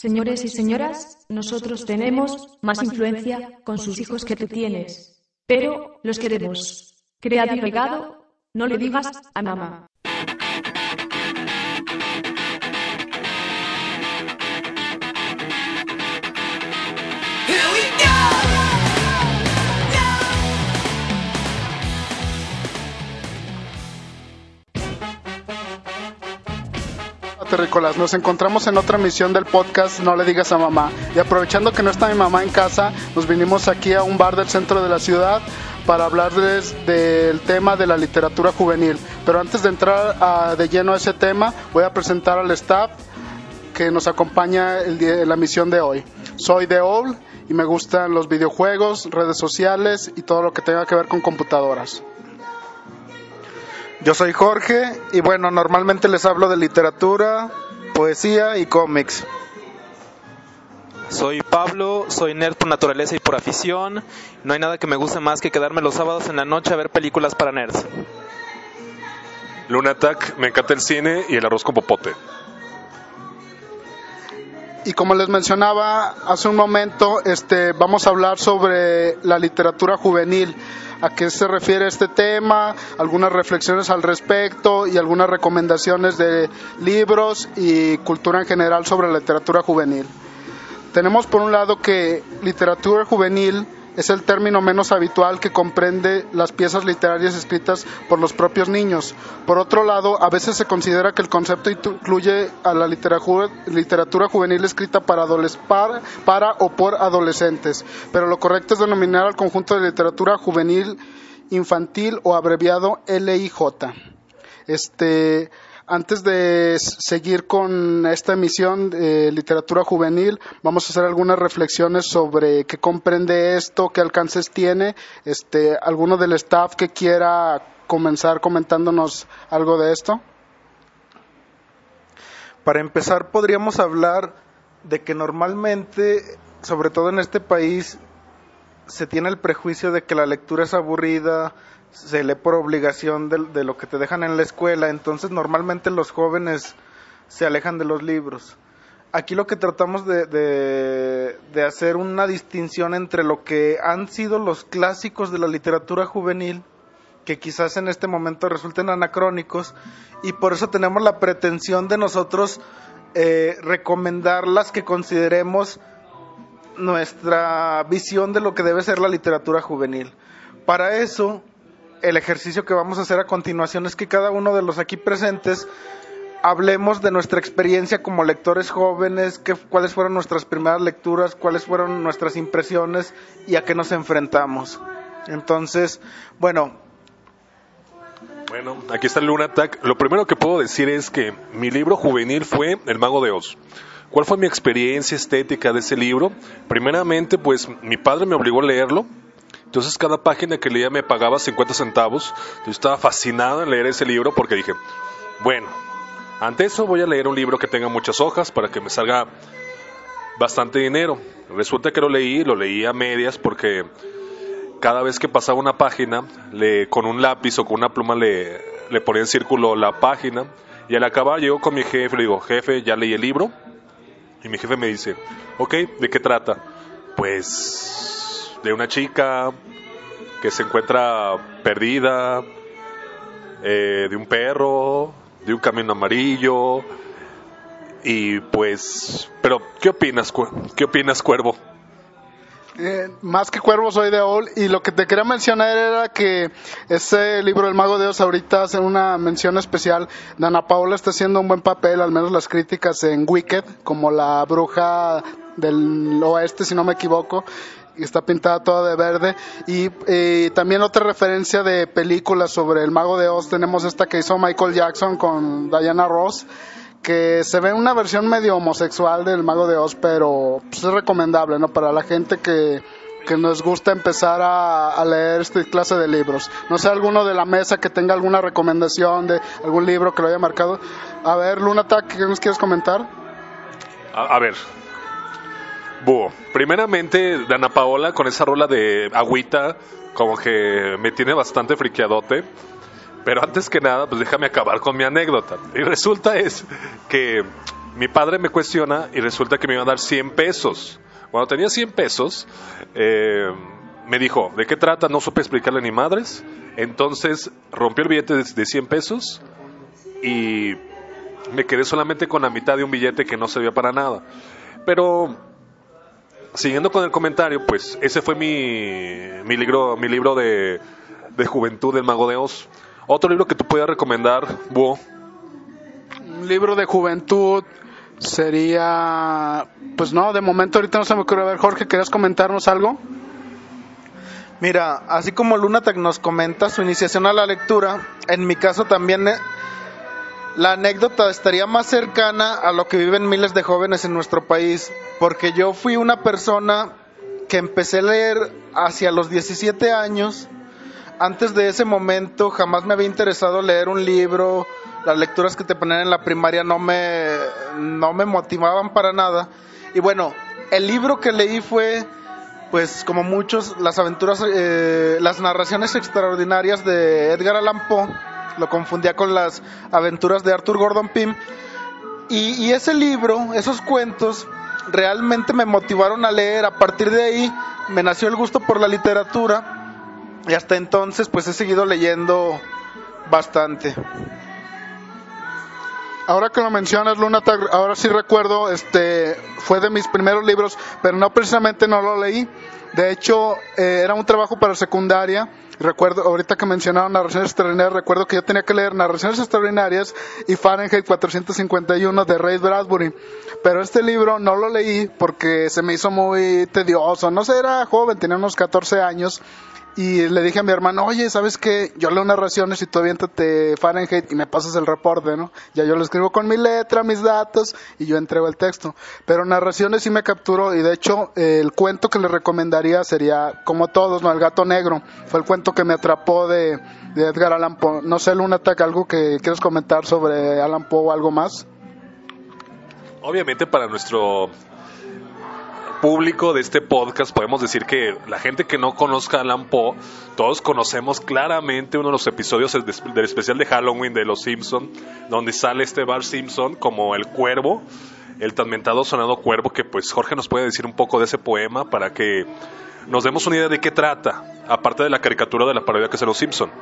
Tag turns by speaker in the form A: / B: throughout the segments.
A: Señores y señoras, nosotros tenemos más influencia con sus hijos que tú tienes. Pero los queremos. Creado y regado, no le digas a mamá.
B: Terrícolas, nos encontramos en otra emisión del podcast No le digas a mamá, y aprovechando que no está mi mamá en casa, nos vinimos aquí a un bar del centro de la ciudad para hablarles del tema de la literatura juvenil. Pero antes de entrar de lleno a ese tema, voy a presentar al staff que nos acompaña en la misión de hoy. Soy Deol y me gustan los videojuegos, redes sociales y todo lo que tenga que ver con computadoras.
C: Yo soy Jorge y bueno, normalmente les hablo de literatura, poesía y cómics.
D: Soy Pablo, soy nerd por naturaleza y por afición. No hay nada que me guste más que quedarme los sábados en la noche a ver películas para nerds.
E: Lunatak, me encanta el cine y el arroz con popote.
B: Y como les mencionaba hace un momento, vamos a hablar sobre la literatura juvenil. ¿A qué se refiere este tema? Algunas reflexiones al respecto y algunas recomendaciones de libros y cultura en general sobre la literatura juvenil. Tenemos por un lado que literatura juvenil es el término menos habitual que comprende las piezas literarias escritas por los propios niños. Por otro lado, a veces se considera que el concepto incluye a la literatura juvenil escrita para o por adolescentes, pero lo correcto es denominar al conjunto de literatura juvenil infantil o abreviado LIJ. Antes de seguir con esta emisión de literatura juvenil, vamos a hacer algunas reflexiones sobre qué comprende esto, qué alcances tiene. ¿Alguno del staff que quiera comenzar comentándonos algo de esto?
C: Para empezar, podríamos hablar de que normalmente, sobre todo en este país, se tiene el prejuicio de que la lectura es aburrida, se lee por obligación de lo que te dejan en la escuela, entonces normalmente los jóvenes se alejan de los libros. Aquí lo que tratamos de hacer una distinción entre lo que han sido los clásicos de la literatura juvenil, que quizás en este momento resulten anacrónicos, y por eso tenemos la pretensión de nosotros recomendar las que consideremos nuestra visión de lo que debe ser la literatura juvenil. Para eso, el ejercicio que vamos a hacer a continuación es que cada uno de los aquí presentes hablemos de nuestra experiencia como lectores jóvenes, cuáles fueron nuestras primeras lecturas, cuáles fueron nuestras impresiones y a qué nos enfrentamos. Entonces, Bueno,
E: aquí está el Lunatak. Lo primero que puedo decir es que mi libro juvenil fue El Mago de Oz. ¿Cuál fue mi experiencia estética de ese libro? Primeramente, pues mi padre me obligó a leerlo. Entonces cada página que leía me pagaba 50 centavos. Yo estaba fascinado en leer ese libro porque dije, bueno, ante eso voy a leer un libro que tenga muchas hojas para que me salga bastante dinero. Resulta que lo leí a medias porque cada vez que pasaba una página, con un lápiz o con una pluma le ponía en círculo la página. Y al acabar llego con mi jefe, le digo, jefe, ya leí el libro. Y mi jefe me dice, ok, ¿de qué trata? Pues de una chica que se encuentra perdida, de un perro, de un camino amarillo, y pues, pero ¿qué opinas, Cuervo?
B: Más que Cuervo soy de Ol, y lo que te quería mencionar era que ese libro El Mago de Oz ahorita hace una mención especial. Dana Paola está haciendo un buen papel, al menos las críticas en Wicked, como la bruja del oeste, si no me equivoco, y está pintada toda de verde. Y también otra referencia de películas sobre El Mago de Oz, tenemos esta que hizo Michael Jackson con Diana Ross, que se ve una versión medio homosexual del Mago de Oz, pero pues, es recomendable, ¿no? Para la gente que nos gusta empezar a leer esta clase de libros. No sé, alguno de la mesa que tenga alguna recomendación de algún libro que lo haya marcado. A ver, Lunatak, ¿qué nos quieres comentar?
E: A ver, Búho, primeramente Dana Paola con esa rola de Agüita como que me tiene bastante friqueadote. Pero antes que nada, pues déjame acabar con mi anécdota. Y resulta es que Mi padre me cuestiona y resulta que me iba a dar 100 pesos. Cuando tenía 100 pesos, me dijo, ¿de qué trata? No supe explicarle ni madres. Entonces rompió el billete de 100 pesos y me quedé solamente con la mitad de un billete que no servía para nada. Pero, siguiendo con el comentario, pues ese fue mi libro de juventud, El Mago de Oz. Otro libro que tú puedas recomendar, Búho.
B: Un libro de juventud sería... Pues no, de momento ahorita no se me ocurre. A ver, Jorge, ¿querías comentarnos algo?
C: Mira, así como Lunatag nos comenta su iniciación a la lectura, en mi caso también la anécdota estaría más cercana a lo que viven miles de jóvenes en nuestro país, porque yo fui una persona que empecé a leer hacia los 17 años. Antes de ese momento jamás me había interesado leer un libro. Las lecturas que te ponían en la primaria no me motivaban para nada. Y bueno, el libro que leí fue, pues como muchos, las narraciones extraordinarias de Edgar Allan Poe. Lo confundía con las aventuras de Arthur Gordon Pym. Y ese libro, esos cuentos, realmente me motivaron a leer. A partir de ahí me nació el gusto por la literatura. Y hasta entonces pues he seguido leyendo bastante.
B: Ahora que lo mencionas, Lunatag, ahora sí recuerdo, fue de mis primeros libros, pero no precisamente no lo leí. De hecho, era un trabajo para secundaria. Recuerdo, ahorita que mencionaron Narraciones Extraordinarias, recuerdo que yo tenía que leer Narraciones Extraordinarias y Fahrenheit 451 de Ray Bradbury. Pero este libro no lo leí porque se me hizo muy tedioso. No sé, era joven, tenía unos 14 años. Y le dije a mi hermano, oye, ¿sabes qué? Yo leo narraciones y tú aviéntate Fahrenheit y me pasas el reporte, ¿no? Ya yo lo escribo con mi letra, mis datos y yo entrego el texto. Pero narraciones sí me capturó y de hecho el cuento que le recomendaría sería, como todos, ¿no? El gato negro. Fue el cuento que me atrapó de Edgar Allan Poe. No sé, Lunatag, ¿algo que quieres comentar sobre Allan Poe o algo más?
E: Obviamente para nuestro público de este podcast podemos decir que la gente que no conozca a Allan Poe, todos conocemos claramente uno de los episodios del especial de Halloween de Los Simpson, donde sale Bart Simpson como el cuervo, el tan mentado sonado cuervo, que pues Jorge nos puede decir un poco de ese poema para que nos demos una idea de qué trata, aparte de la caricatura de la parodia que es Los Simpson.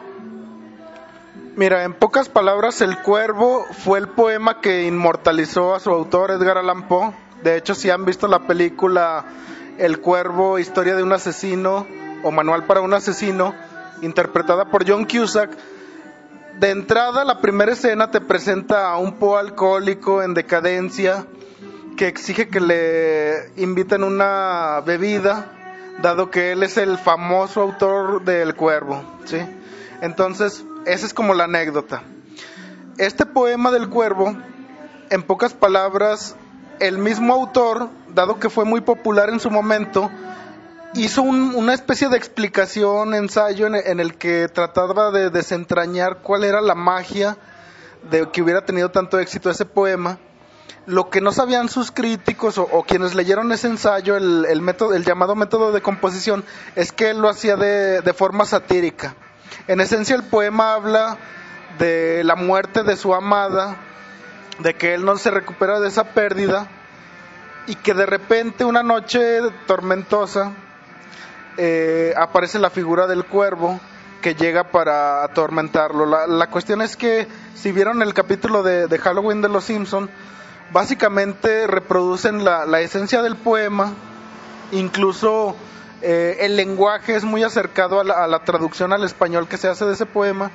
C: Mira, en pocas palabras, El Cuervo fue el poema que inmortalizó a su autor, Edgar Allan Poe. De hecho, si han visto la película El Cuervo, Historia de un asesino o Manual para un asesino, interpretada por John Cusack, de entrada la primera escena te presenta a un Poe alcohólico en decadencia que exige que le inviten una bebida, dado que él es el famoso autor del Cuervo, ¿sí? Entonces, esa es como la anécdota. Este poema del Cuervo, en pocas palabras, el mismo autor, dado que fue muy popular en su momento, hizo una especie de explicación, ensayo en el que trataba de desentrañar cuál era la magia de que hubiera tenido tanto éxito ese poema. Lo que no sabían sus críticos o quienes leyeron ese ensayo, el llamado método de composición, es que él lo hacía de forma satírica. En esencia, el poema habla de la muerte de su amada, de que él no se recupera de esa pérdida y que de repente una noche tormentosa aparece la figura del cuervo que llega para atormentarlo. La cuestión es que si vieron el capítulo de Halloween de Los Simpson, básicamente reproducen la esencia del poema, incluso el lenguaje es muy acercado a la traducción al español que se hace de ese poema.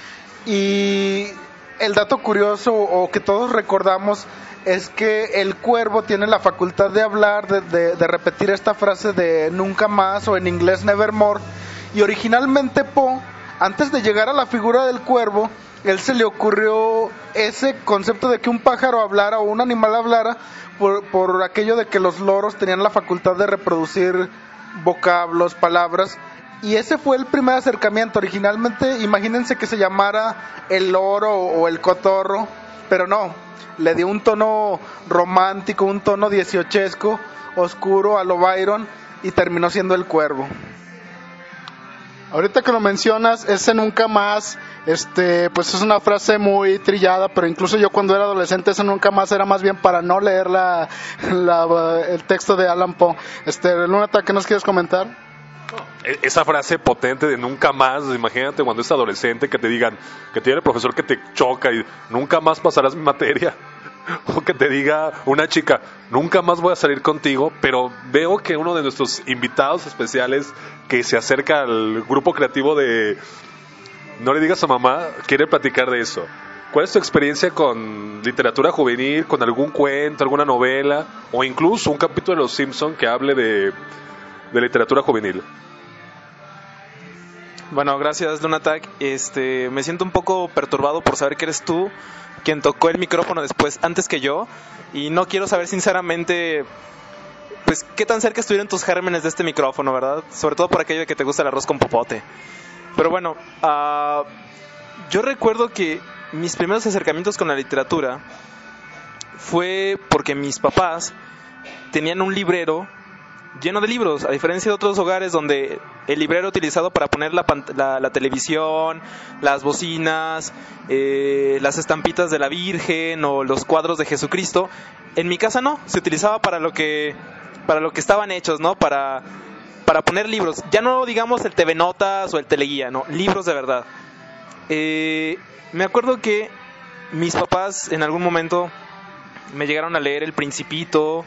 C: Y el dato curioso o que todos recordamos es que el cuervo tiene la facultad de hablar, de repetir esta frase de nunca más, o en inglés nevermore. Y originalmente Poe, antes de llegar a la figura del cuervo, él se le ocurrió ese concepto de que un pájaro hablara o un animal hablara por aquello de que los loros tenían la facultad de reproducir vocablos, palabras. Y ese fue el primer acercamiento. Originalmente, imagínense que se llamara el loro o el cotorro, pero no, le dio un tono romántico, un tono dieciochesco, oscuro a lo Byron, y terminó siendo el cuervo.
B: Ahorita que lo mencionas, ese nunca más Pues es una frase muy trillada, pero incluso yo cuando era adolescente eso nunca más era más bien para no leer el texto de Allan Poe. Lunata, ¿qué nos quieres comentar?
E: Esa frase potente de nunca más, imagínate cuando es adolescente que te digan, que tiene el profesor que te choca y nunca más pasarás mi materia, o que te diga una chica, nunca más voy a salir contigo, pero veo que uno de nuestros invitados especiales que se acerca al grupo creativo de No le digas a mamá, quiere platicar de eso. ¿Cuál es tu experiencia con literatura juvenil, con algún cuento, alguna novela, o incluso un capítulo de Los Simpson que hable de literatura juvenil?
D: Bueno, gracias, Lunatak. Me siento un poco perturbado por saber que eres tú quien tocó el micrófono antes que yo, y no quiero saber sinceramente, pues, qué tan cerca estuvieron tus gérmenes de este micrófono, ¿verdad? Sobre todo por aquello de que te gusta el arroz con popote. Pero bueno, yo recuerdo que mis primeros acercamientos con la literatura fue porque mis papás tenían un librero lleno de libros, a diferencia de otros hogares donde el librero utilizado para poner la televisión, las bocinas, las estampitas de la Virgen o los cuadros de Jesucristo. En mi casa no, se utilizaba para lo que estaban hechos, ¿no? Para poner libros, ya no digamos el TV Notas o el Teleguía, no, libros de verdad. Me acuerdo que mis papás en algún momento me llegaron a leer El Principito,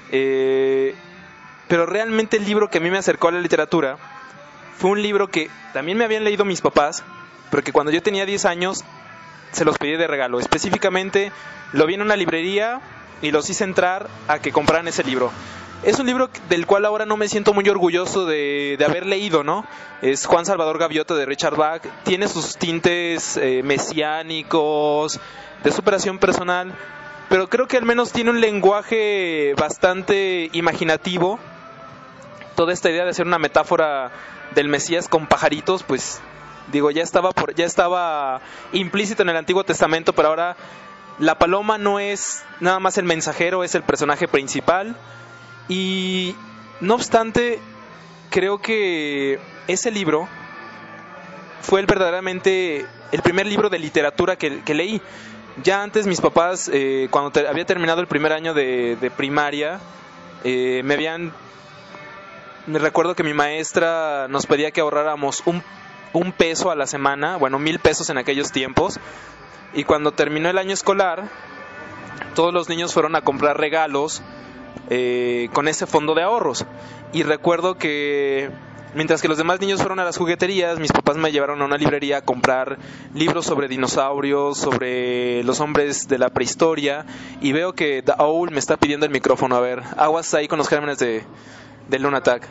D: pero realmente el libro que a mí me acercó a la literatura fue un libro que también me habían leído mis papás, pero que cuando yo tenía 10 años se los pedí de regalo. Específicamente lo vi en una librería y los hice entrar a que compraran ese libro. Es un libro del cual ahora no me siento muy orgulloso de haber leído, ¿no? Es Juan Salvador Gaviota de Richard Bach. Tiene sus tintes mesiánicos, de superación personal, pero creo que al menos tiene un lenguaje bastante imaginativo. Toda esta idea de hacer una metáfora del Mesías con pajaritos, pues digo, ya estaba implícito en el Antiguo Testamento, pero ahora la paloma no es nada más el mensajero, es el personaje principal. Y no obstante, creo que ese libro fue verdaderamente el primer libro de literatura que leí. Ya antes mis papás, cuando había terminado el primer año de primaria, me recuerdo que mi maestra nos pedía que ahorráramos un peso a la semana, bueno, 1,000 pesos en aquellos tiempos, y cuando terminó el año escolar, todos los niños fueron a comprar regalos con ese fondo de ahorros. Y recuerdo que mientras que los demás niños fueron a las jugueterías, mis papás me llevaron a una librería a comprar libros sobre dinosaurios, sobre los hombres de la prehistoria, y veo que The Owl me está pidiendo el micrófono. A ver, aguas ahí con los gérmenes de Lunatak.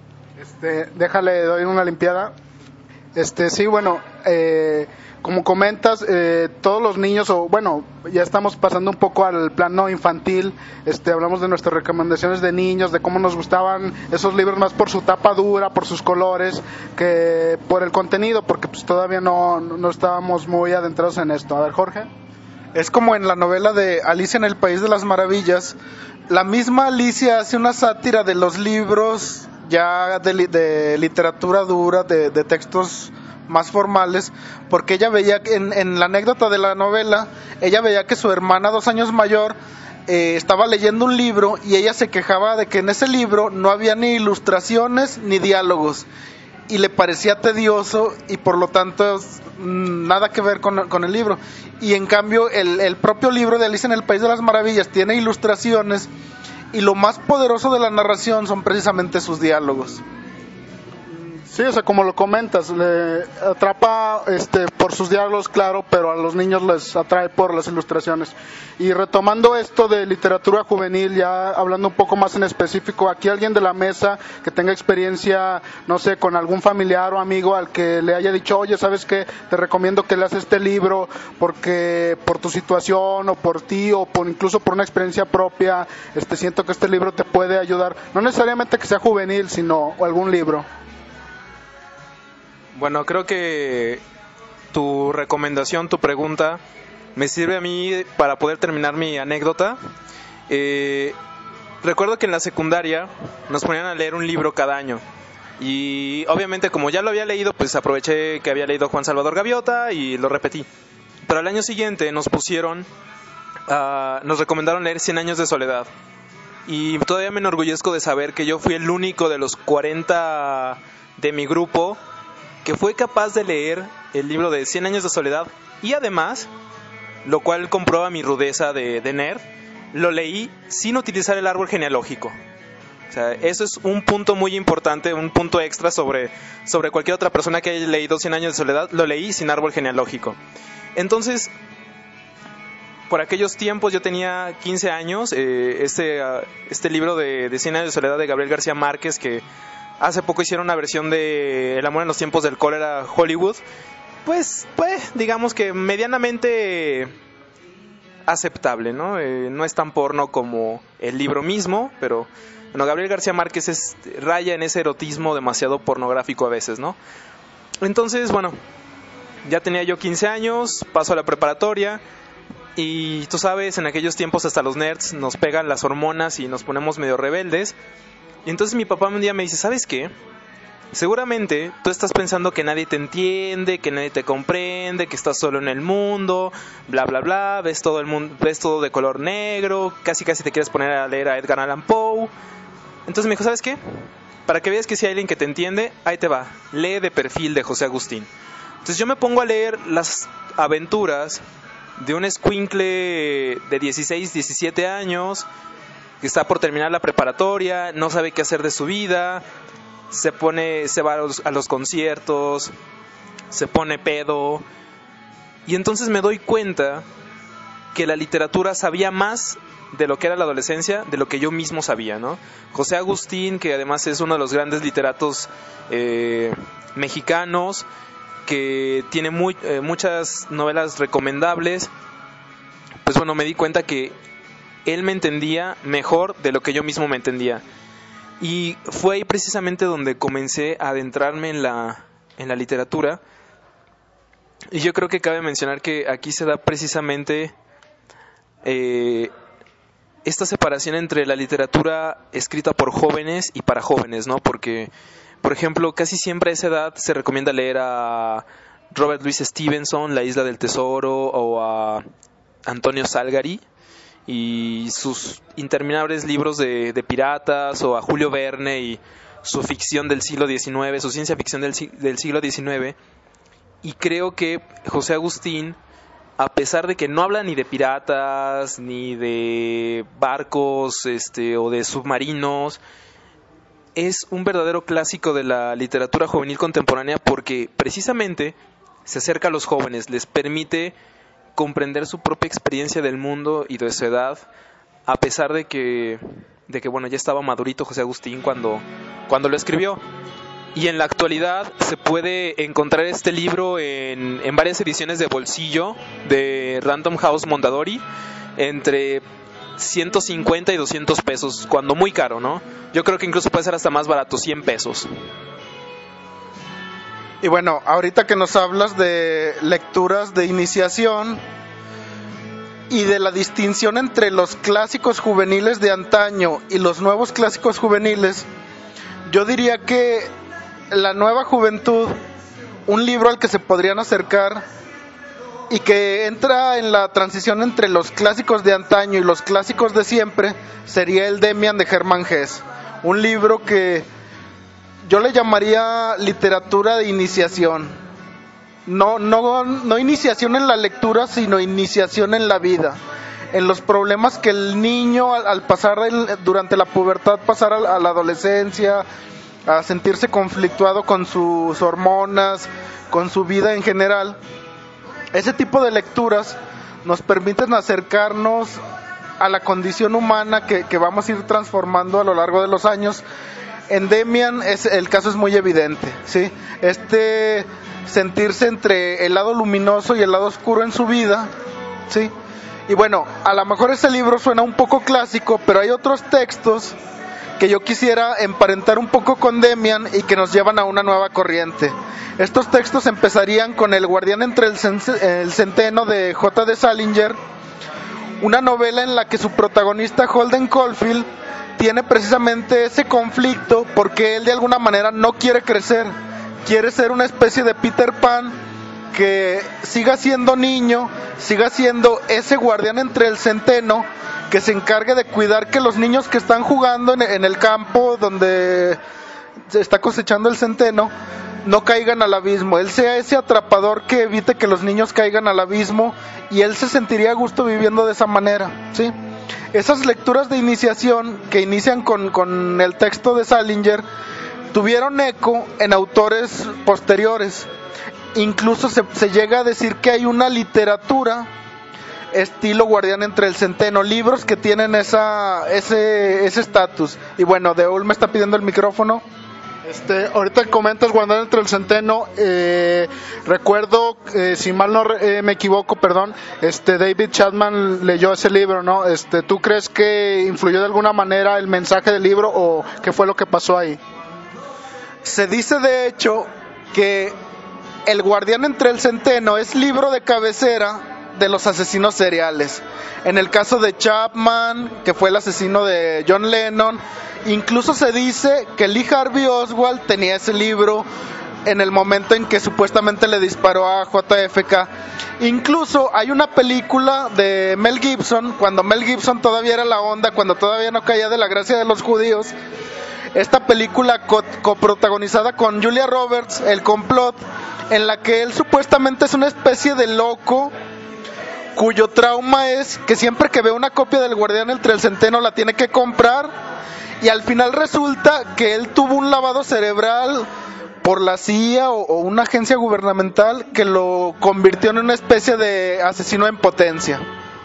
B: Déjale, doy una limpiada. Sí, bueno, como comentas, todos los niños, ya estamos pasando un poco al plano infantil. Hablamos de nuestras recomendaciones de niños, de cómo nos gustaban esos libros más por su tapa dura, por sus colores, que por el contenido, porque pues todavía no estábamos muy adentrados en esto. A ver, Jorge.
C: Es como en la novela de Alicia en el País de las Maravillas. La misma Alicia hace una sátira de los libros ya de literatura dura, de textos más formales, porque ella veía en la anécdota de la novela, ella veía que su hermana 2 años mayor estaba leyendo un libro y ella se quejaba de que en ese libro no había ni ilustraciones ni diálogos, y le parecía tedioso y por lo tanto nada que ver con el libro. Y en cambio el propio libro de Alicia en el País de las Maravillas tiene ilustraciones, y lo más poderoso de la narración son precisamente sus diálogos.
B: Sí, o sea, como lo comentas, le atrapa por sus diálogos, claro, pero a los niños les atrae por las ilustraciones. Y retomando esto de literatura juvenil, ya hablando un poco más en específico, aquí alguien de la mesa que tenga experiencia, no sé, con algún familiar o amigo al que le haya dicho, oye, ¿sabes qué? Te recomiendo que leas este libro porque por tu situación o por ti o incluso por una experiencia propia, siento que este libro te puede ayudar. No necesariamente que sea juvenil, sino algún libro.
D: Bueno, creo que tu recomendación, tu pregunta, me sirve a mí para poder terminar mi anécdota. Recuerdo que en la secundaria nos ponían a leer un libro cada año. Y obviamente como ya lo había leído, pues aproveché que había leído Juan Salvador Gaviota y lo repetí. Pero al año siguiente nos recomendaron leer 100 años de soledad. Y todavía me enorgullezco de saber que yo fui el único de los 40 de mi grupo que fue capaz de leer el libro de 100 años de soledad. Y además, lo cual comprueba mi rudeza de nerd, lo leí sin utilizar el árbol genealógico. O sea, eso es un punto muy importante, un punto extra sobre cualquier otra persona que haya leído 100 años de soledad. Lo leí sin árbol genealógico. Entonces, por aquellos tiempos yo tenía 15 años. Este libro de 100 años de soledad de Gabriel García Márquez, que hace poco hicieron una versión de El amor en los tiempos del cólera Hollywood, pues digamos que medianamente aceptable, ¿no? No es tan porno como el libro mismo, pero bueno, Gabriel García Márquez raya en ese erotismo demasiado pornográfico a veces, ¿no? Entonces, bueno, ya tenía yo 15 años, paso a la preparatoria y tú sabes, en aquellos tiempos hasta los nerds nos pegan las hormonas y nos ponemos medio rebeldes. Y entonces mi papá un día me dice, ¿sabes qué? Seguramente tú estás pensando que nadie te entiende, que nadie te comprende, que estás solo en el mundo, bla bla bla, ves todo el mundo, ves todo de color negro, casi te quieres poner a leer a Edgar Allan Poe. Entonces me dijo, ¿sabes qué? Para que veas que si hay alguien que te entiende, ahí te va, lee De perfil de José Agustín. Entonces yo me pongo a leer las aventuras de un escuincle de 16, 17 años que está por terminar la preparatoria, no sabe qué hacer de su vida, se va a los conciertos, se pone pedo, y entonces me doy cuenta que la literatura sabía más de lo que era la adolescencia, de lo que yo mismo sabía, ¿no? José Agustín, que además es uno de los grandes literatos mexicanos, que tiene muchas novelas recomendables, pues bueno, me di cuenta que él me entendía mejor de lo que yo mismo me entendía. Y fue ahí precisamente donde comencé a adentrarme en la literatura. Y yo creo que cabe mencionar que aquí se da precisamente esta separación entre la literatura escrita por jóvenes y para jóvenes, ¿no? Porque, por ejemplo, casi siempre a esa edad se recomienda leer a Robert Louis Stevenson, La isla del tesoro, o a Antonio Salgari y sus interminables libros de piratas, o a Julio Verne y su ficción del siglo XIX, su ciencia ficción del siglo XIX. Y creo que José Agustín, a pesar de que no habla ni de piratas, ni de barcos o de submarinos, es un verdadero clásico de la literatura juvenil contemporánea, porque precisamente se acerca a los jóvenes, les permite comprender su propia experiencia del mundo y de su edad, a pesar de que bueno, ya estaba madurito José Agustín cuando lo escribió. Y en la actualidad se puede encontrar este libro en varias ediciones de bolsillo de Random House Mondadori, entre 150 y 200 pesos, cuando muy caro, ¿no? Yo creo que incluso puede ser hasta más barato, 100 pesos.
C: Y bueno, ahorita que nos hablas de lecturas de iniciación y de la distinción entre los clásicos juveniles de antaño y los nuevos clásicos juveniles, yo diría que la nueva juventud, un libro al que se podrían acercar y que entra en la transición entre los clásicos de antaño y los clásicos de siempre, sería el Demian de Hermann Hesse, un libro que yo le llamaría literatura de iniciación. No iniciación en la lectura, sino iniciación en la vida, en los problemas que el niño al pasar durante la pubertad, pasar a la adolescencia, a sentirse conflictuado con sus hormonas, con su vida en general. Ese tipo de lecturas nos permiten acercarnos a la condición humana que vamos a ir transformando a lo largo de los años. En Demian el caso es muy evidente, ¿sí? Sentirse entre el lado luminoso y el lado oscuro en su vida, ¿sí? Y bueno, a lo mejor ese libro suena un poco clásico, pero hay otros textos que yo quisiera emparentar un poco con Demian y que nos llevan a una nueva corriente. Estos textos empezarían con El guardián entre el centeno de J.D. Salinger, una novela en la que su protagonista Holden Caulfield tiene precisamente ese conflicto porque él de alguna manera no quiere crecer, quiere ser una especie de Peter Pan que siga siendo niño, siga siendo ese guardián entre el centeno que se encargue de cuidar que los niños que están jugando en el campo donde se está cosechando el centeno no caigan al abismo. Él sea ese atrapador que evite que los niños caigan al abismo y él se sentiría a gusto viviendo de esa manera, ¿sí? Esas lecturas de iniciación que inician con el texto de Salinger tuvieron eco en autores posteriores. Incluso se llega a decir que hay una literatura estilo Guardián entre el Centeno, libros que tienen ese estatus. Y bueno, Deul me está pidiendo el micrófono.
B: Ahorita que comentas Guardián entre el Centeno, recuerdo, si mal no me equivoco, perdón, David Chapman leyó ese libro, ¿no? ¿Tú crees que influyó de alguna manera el mensaje del libro o qué fue lo que pasó ahí?
C: Se dice de hecho que El Guardián entre el Centeno es libro de cabecera de los asesinos seriales. En el caso de Chapman, que fue el asesino de John Lennon, incluso se dice que Lee Harvey Oswald tenía ese libro en el momento en que supuestamente le disparó a JFK. Incluso hay una película de Mel Gibson, cuando Mel Gibson todavía era la onda, cuando todavía no caía de la gracia de los judíos. Esta película coprotagonizada con Julia Roberts, El Complot, en la que él supuestamente es una especie de loco cuyo trauma es que siempre que ve una copia del Guardián entre el Centeno la tiene que comprar, y al final resulta que él tuvo un lavado cerebral por la CIA o una agencia gubernamental que lo convirtió en una especie de asesino en potencia.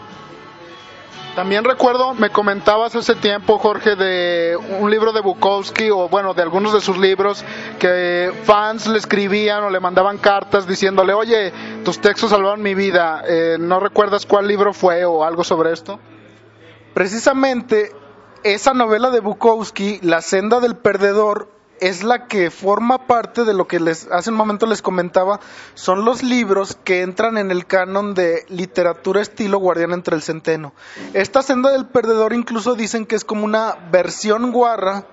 B: También recuerdo, me comentabas hace tiempo, Jorge, de un libro de Bukowski, o bueno, de algunos de sus libros, que fans le escribían o le mandaban cartas diciéndole, oye, tus textos salvaron mi vida. ¿No recuerdas cuál libro fue o algo sobre esto?
C: Precisamente, esa novela de Bukowski, La senda del perdedor, es la que forma parte de lo que hace un momento les comentaba, son los libros que entran en el canon de literatura estilo Guardián entre el Centeno. Esta senda del perdedor incluso dicen que es como una versión guarra,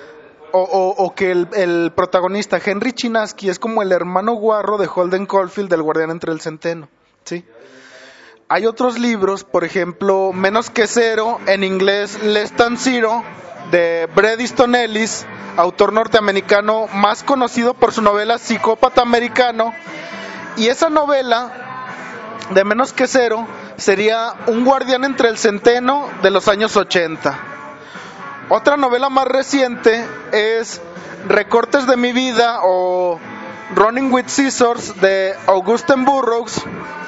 C: o que el protagonista Henry Chinaski es como el hermano guarro de Holden Caulfield del Guardián entre el Centeno, ¿sí? Hay otros libros, por ejemplo, Menos que Cero, en inglés Less Than Zero, de Bret Easton Ellis, autor norteamericano más conocido por su novela Psicópata Americano, y esa novela de Menos que Cero sería un guardián entre el centeno de los años 80. Otra novela más reciente es Recortes de mi vida o Running with Scissors de Augusten Burroughs,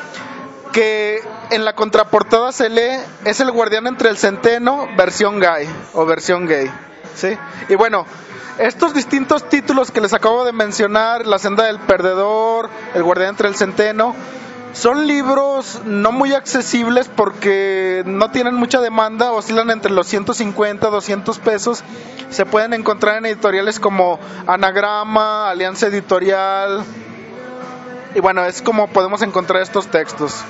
C: que en la contraportada se lee es el guardián entre el centeno versión gay o versión gay, ¿sí? Y bueno, estos distintos títulos que les acabo de mencionar, La senda del perdedor, El guardián entre el centeno, son libros no muy accesibles porque no tienen mucha demanda, oscilan entre los 150 200 pesos. Se pueden encontrar en editoriales como Anagrama, Alianza Editorial, y bueno, es como podemos encontrar estos textos.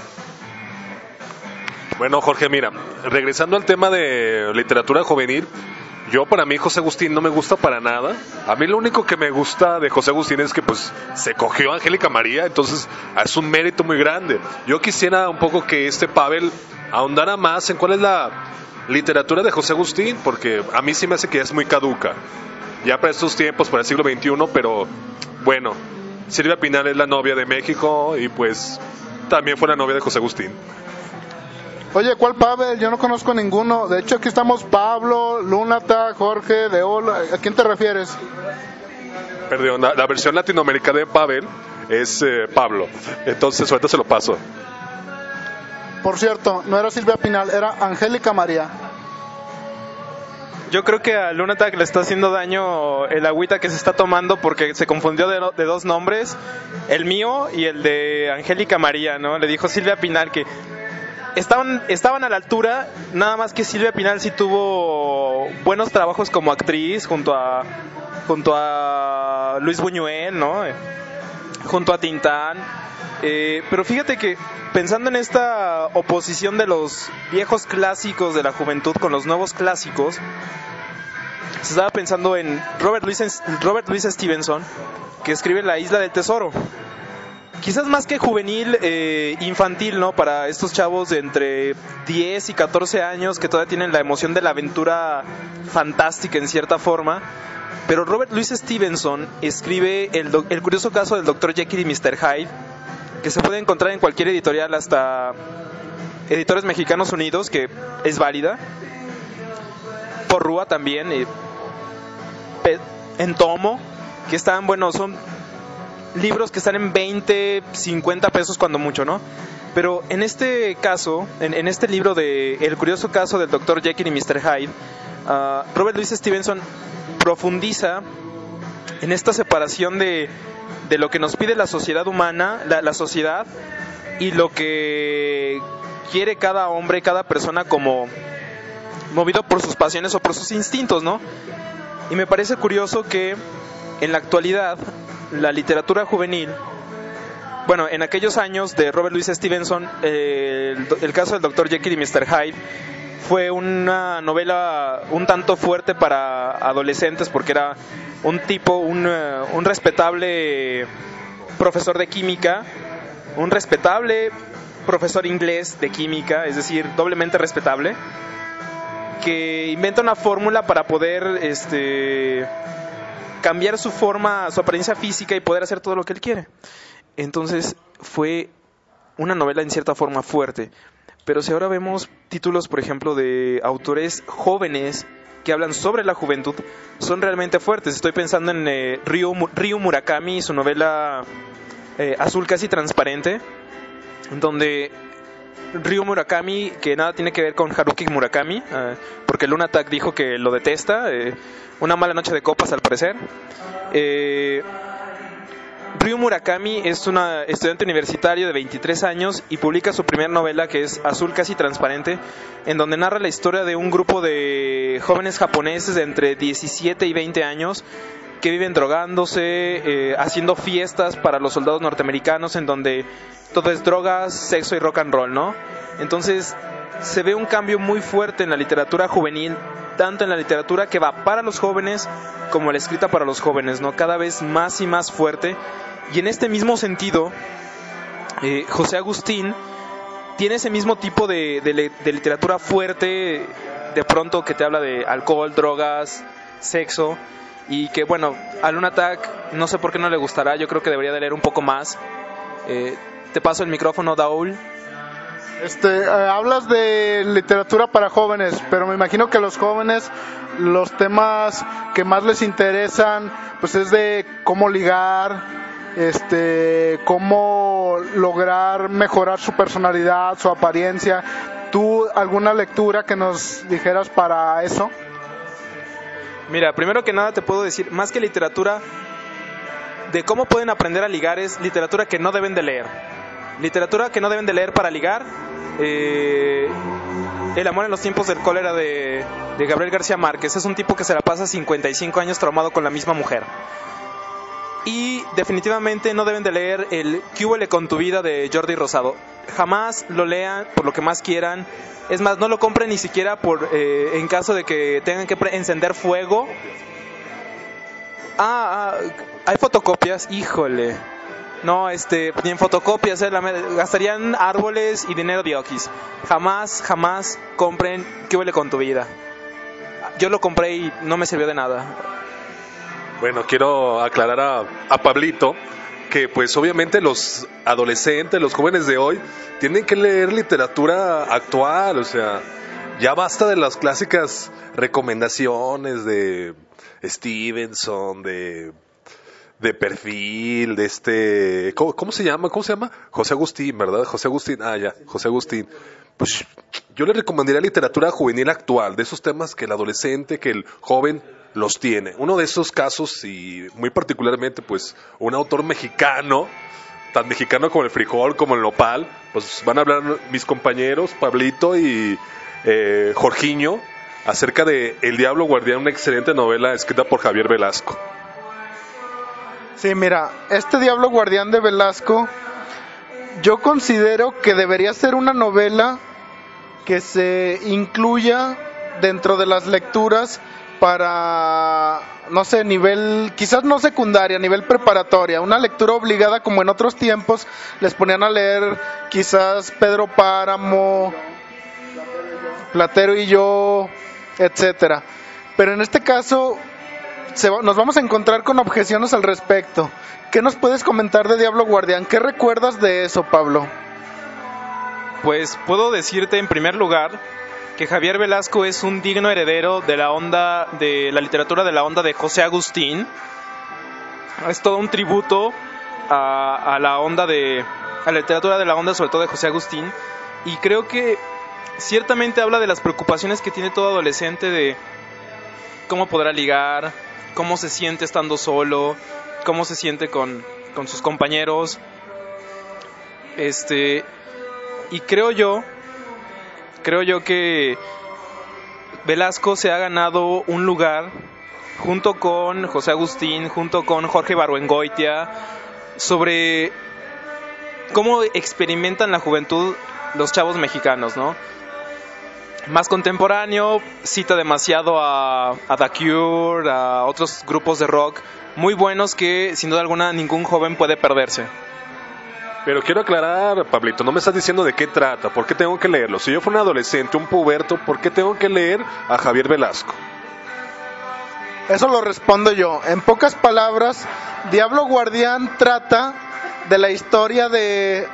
E: Bueno, Jorge, mira, regresando al tema de literatura juvenil, para mí José Agustín no me gusta para nada. A mí lo único que me gusta de José Agustín es que pues se cogió a Angélica María, entonces es un mérito muy grande. Yo quisiera un poco que Pavel ahondara más en cuál es la literatura de José Agustín, porque a mí sí me hace que es muy caduca, ya para estos tiempos, para el siglo XXI, pero bueno, Silvia Pinal es la novia de México y pues también fue la novia de José Agustín.
B: Oye, ¿cuál Pavel? Yo no conozco a ninguno. De hecho, aquí estamos Pablo, Lunata, Jorge, Deol. ¿A quién te refieres?
E: Perdón, la versión latinoamericana de Pavel es Pablo. Entonces, ahorita se lo paso.
B: Por cierto, no era Silvia Pinal, era Angélica María.
D: Yo creo que a Lunatic le está haciendo daño el agüita que se está tomando porque se confundió de dos nombres, el mío y el de Angélica María, ¿no? Le dijo Silvia Pinal que estaban a la altura, nada más que Silvia Pinal sí tuvo buenos trabajos como actriz junto a Luis Buñuel, ¿no? Junto a Tintán. Pero fíjate que pensando en esta oposición de los viejos clásicos de la juventud con los nuevos clásicos, Estaba pensando en Robert Louis Stevenson, que escribe La Isla del Tesoro. Quizás más que juvenil, infantil, ¿no? Para estos chavos de entre 10 y 14 años que todavía tienen la emoción de la aventura fantástica en cierta forma. Pero Robert Louis Stevenson escribe el curioso caso del Dr. Jekyll y Mr. Hyde, que se puede encontrar en cualquier editorial, hasta Editores Mexicanos Unidos, que es válida. Por Rúa también, en tomo, que están, bueno, son libros que están en 20, 50 pesos cuando mucho, ¿no? Pero en este caso, en este libro de El curioso caso del Dr. Jekyll y Mr. Hyde, Robert Louis Stevenson profundiza en esta separación de lo que nos pide la sociedad humana, la sociedad, y lo que quiere cada hombre, cada persona, como movido por sus pasiones o por sus instintos, ¿no? Y me parece curioso que en la actualidad la literatura juvenil, bueno, en aquellos años de Robert Louis Stevenson, el caso del Dr. Jekyll y Mr. Hyde fue una novela un tanto fuerte para adolescentes, porque era un tipo, un respetable profesor de química, un respetable profesor inglés de química, es decir, doblemente respetable, que inventa una fórmula para poder cambiar su forma, su apariencia física y poder hacer todo lo que él quiere. Entonces fue una novela en cierta forma fuerte. Pero si ahora vemos títulos, por ejemplo, de autores jóvenes que hablan sobre la juventud, son realmente fuertes. Estoy pensando en Ryu Murakami y su novela Azul casi transparente, donde Ryu Murakami, que nada tiene que ver con Haruki Murakami, porque Luna Attack dijo que lo detesta, una mala noche de copas al parecer. Ryu Murakami es un estudiante universitario de 23 años y publica su primera novela, que es Azul casi transparente, en donde narra la historia de un grupo de jóvenes japoneses de entre 17 y 20 años que viven drogándose, haciendo fiestas para los soldados norteamericanos, en donde todo es drogas, sexo y rock and roll, ¿no? Entonces se ve un cambio muy fuerte en la literatura juvenil, tanto en la literatura que va para los jóvenes como la escrita para los jóvenes, ¿no? Cada vez más y más fuerte. Y en este mismo sentido, José Agustín tiene ese mismo tipo de literatura fuerte, de pronto, que te habla de alcohol, drogas, sexo, y que, bueno, a Luna Attack no sé por qué no le gustará. Yo creo que debería de leer un poco más. Te paso el micrófono, Daúl.
B: Hablas de literatura para jóvenes, pero me imagino que los jóvenes, los temas que más les interesan, pues es de cómo ligar, cómo lograr mejorar su personalidad, su apariencia. ¿Tú alguna lectura que nos dijeras para eso?
D: Mira, primero que nada te puedo decir, más que literatura de cómo pueden aprender a ligar, es literatura que no deben de leer. Literatura que no deben de leer para ligar: El amor en los tiempos del cólera de Gabriel García Márquez. Es un tipo que se la pasa 55 años traumado con la misma mujer. Y definitivamente no deben de leer el ¿Qué huele con tu vida? De Jordi Rosado. Jamás lo lean, por lo que más quieran. Es más, no lo compren ni siquiera en caso de que tengan que encender fuego. Hay fotocopias, híjole. No, ni en fotocopias, gastarían árboles y dinero de Oquis. Jamás compren ¿Qué huele con tu vida? Yo lo compré y no me sirvió de nada.
E: Bueno, quiero aclarar a Pablito que pues obviamente los adolescentes, los jóvenes de hoy tienen que leer literatura actual, o sea, ya basta de las clásicas recomendaciones de Stevenson, de perfil, de ¿cómo se llama? José Agustín, ¿verdad? José Agustín. Pues yo le recomendaría literatura juvenil actual, de esos temas que el adolescente, que el joven los tiene. Uno de esos casos, y muy particularmente, pues, un autor mexicano, tan mexicano como el frijol, como el nopal, pues van a hablar mis compañeros, Pablito y Jorginho, acerca de El Diablo Guardián, una excelente novela escrita por Javier Velasco.
C: Sí, mira, este Diablo Guardián de Velasco, yo considero que debería ser una novela que se incluya dentro de las lecturas para, no sé, nivel, quizás no secundaria, nivel preparatoria, una lectura obligada como en otros tiempos les ponían a leer quizás Pedro Páramo, Platero y yo, etcétera. Pero en este caso nos vamos a encontrar con objeciones al respecto. ¿Qué nos puedes comentar de Diablo Guardián? ¿Qué recuerdas de eso, Pablo?
D: Pues puedo decirte en primer lugar que Javier Velasco es un digno heredero de la onda de la literatura de la onda de José Agustín. Es todo un tributo a la onda de a la literatura de la onda, sobre todo de José Agustín, y creo que ciertamente habla de las preocupaciones que tiene todo adolescente de cómo podrá ligar, cómo se siente estando solo, cómo se siente con sus compañeros. Y creo yo que Velasco se ha ganado un lugar junto con José Agustín, junto con Jorge Ibargüengoitia, sobre cómo experimentan la juventud los chavos mexicanos, ¿no? Más contemporáneo, cita demasiado a The Cure, a otros grupos de rock muy buenos que sin duda alguna ningún joven puede perderse.
E: Pero quiero aclarar, Pablito, no me estás diciendo de qué trata, ¿por qué tengo que leerlo? Si yo fuera un adolescente, un puberto, ¿por qué tengo que leer a Javier Velasco?
C: Eso lo respondo yo. En pocas palabras, Diablo Guardián trata de la historia de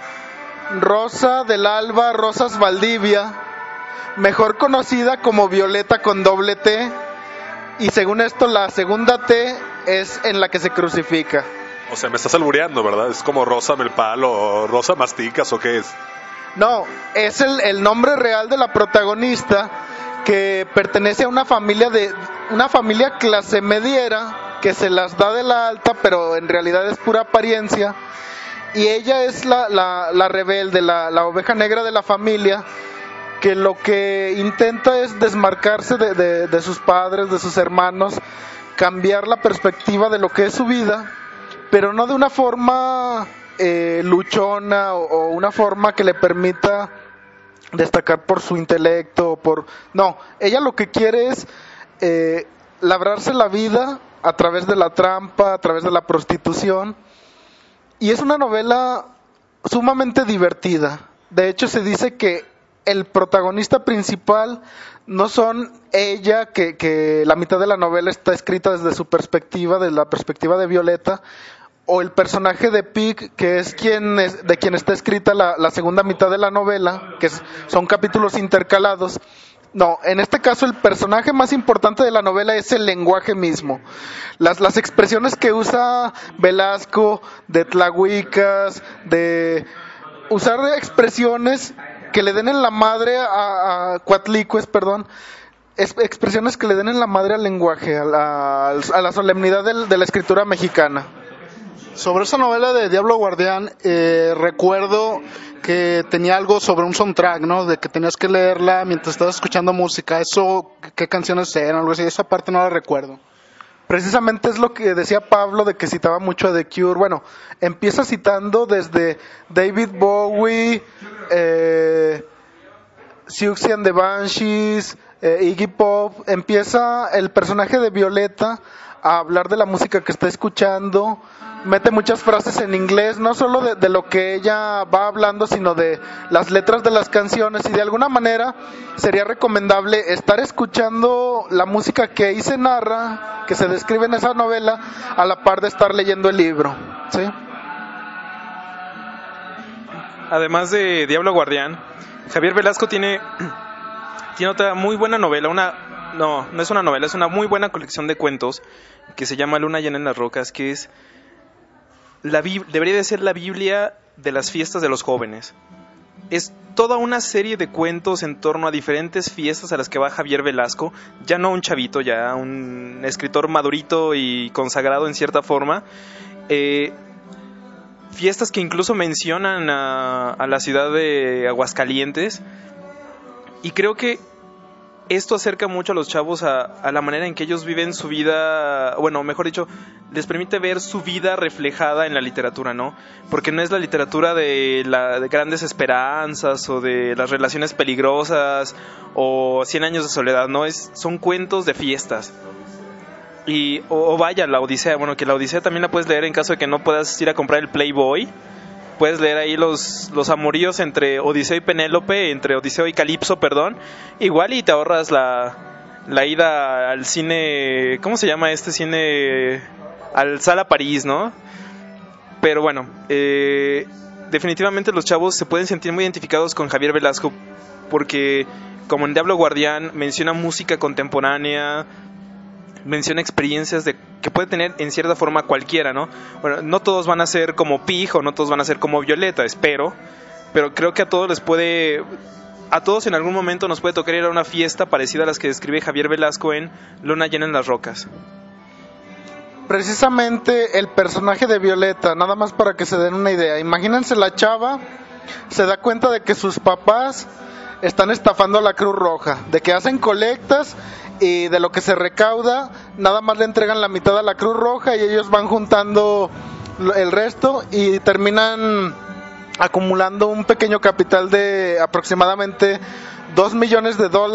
C: Rosa del Alba Rosas Valdivia, mejor conocida como Violeta con doble T, y según esto la segunda T es en la que se crucifica.
E: O sea, me estás albureando, ¿verdad? Es como Rosa Melpalo, o Rosa Masticas, ¿o qué es?
C: No, es el nombre real de la protagonista, que pertenece a una familia clase mediera, que se las da de la alta, pero en realidad es pura apariencia, y ella es la rebelde, la oveja negra de la familia, que lo que intenta es desmarcarse de sus padres, de sus hermanos, cambiar la perspectiva de lo que es su vida, pero no de una forma luchona o una forma que le permita destacar por su intelecto, no, ella lo que quiere es labrarse la vida a través de la trampa, a través de la prostitución, y es una novela sumamente divertida. De hecho, se dice que el protagonista principal no son ella, que la mitad de la novela está escrita desde su perspectiva, de la perspectiva de Violeta, o el personaje de Pig, que es de quien está escrita la segunda mitad de la novela, que son capítulos intercalados. No, en este caso el personaje más importante de la novela es el lenguaje mismo. Las expresiones que usa Velasco, de tlahuicas, de usar expresiones que le den en la madre a Coatlicues, expresiones que le den en la madre al lenguaje, a la solemnidad de la escritura mexicana.
B: Sobre esa novela de Diablo Guardián, recuerdo que tenía algo sobre un soundtrack, ¿no? De que tenías que leerla mientras estabas escuchando música. Eso, ¿qué canciones eran? Algo así. Esa parte no la recuerdo.
C: Precisamente es lo que decía Pablo, de que citaba mucho a The Cure. Bueno, empieza citando desde David Bowie, Siouxsie and the Banshees, Iggy Pop. Empieza el personaje de Violeta a hablar de la música que está escuchando, mete muchas frases en inglés, no solo de lo que ella va hablando, sino de las letras de las canciones, y de alguna manera sería recomendable estar escuchando la música que ahí se narra, que se describe en esa novela, a la par de estar leyendo el libro, ¿sí?
D: Además de Diablo Guardián, Javier Velasco tiene otra muy buena novela, no es una novela, es una muy buena colección de cuentos que se llama Luna llena en las rocas, que es debería de ser la Biblia de las fiestas de los jóvenes. Es toda una serie de cuentos en torno a diferentes fiestas a las que va Javier Velasco, ya no un chavito, ya un escritor madurito y consagrado en cierta forma. Fiestas que incluso mencionan a la ciudad de Aguascalientes, y creo que esto acerca mucho a los chavos a la manera en que ellos viven su vida, bueno, mejor dicho, les permite ver su vida reflejada en la literatura, ¿no? Porque no es la literatura de grandes esperanzas o de las relaciones peligrosas o 100 años de soledad, ¿no? Son cuentos de fiestas. Y, o vaya, la Odisea, bueno, que la Odisea también la puedes leer en caso de que no puedas ir a comprar el Playboy. Puedes leer ahí los amoríos entre Odiseo y Penélope, entre Odiseo y Calipso, perdón. Igual y te ahorras la ida al cine, ¿cómo se llama este cine? Al Sala París, ¿no? Pero bueno, definitivamente los chavos se pueden sentir muy identificados con Javier Velasco porque, como en Diablo Guardián, menciona música contemporánea, menciona experiencias que puede tener en cierta forma cualquiera, ¿no? Bueno, no todos van a ser como Pig o no todos van a ser como Violeta, espero, pero creo que a todos en algún momento nos puede tocar ir a una fiesta parecida a las que describe Javier Velasco en Luna llena en las rocas.
C: Precisamente el personaje de Violeta, nada más para que se den una idea, imagínense, la chava se da cuenta de que sus papás están estafando a la Cruz Roja, de que hacen colectas y de lo que se recauda nada más le entregan la mitad a la Cruz Roja y ellos van juntando el resto y terminan acumulando un pequeño capital de aproximadamente $2 millones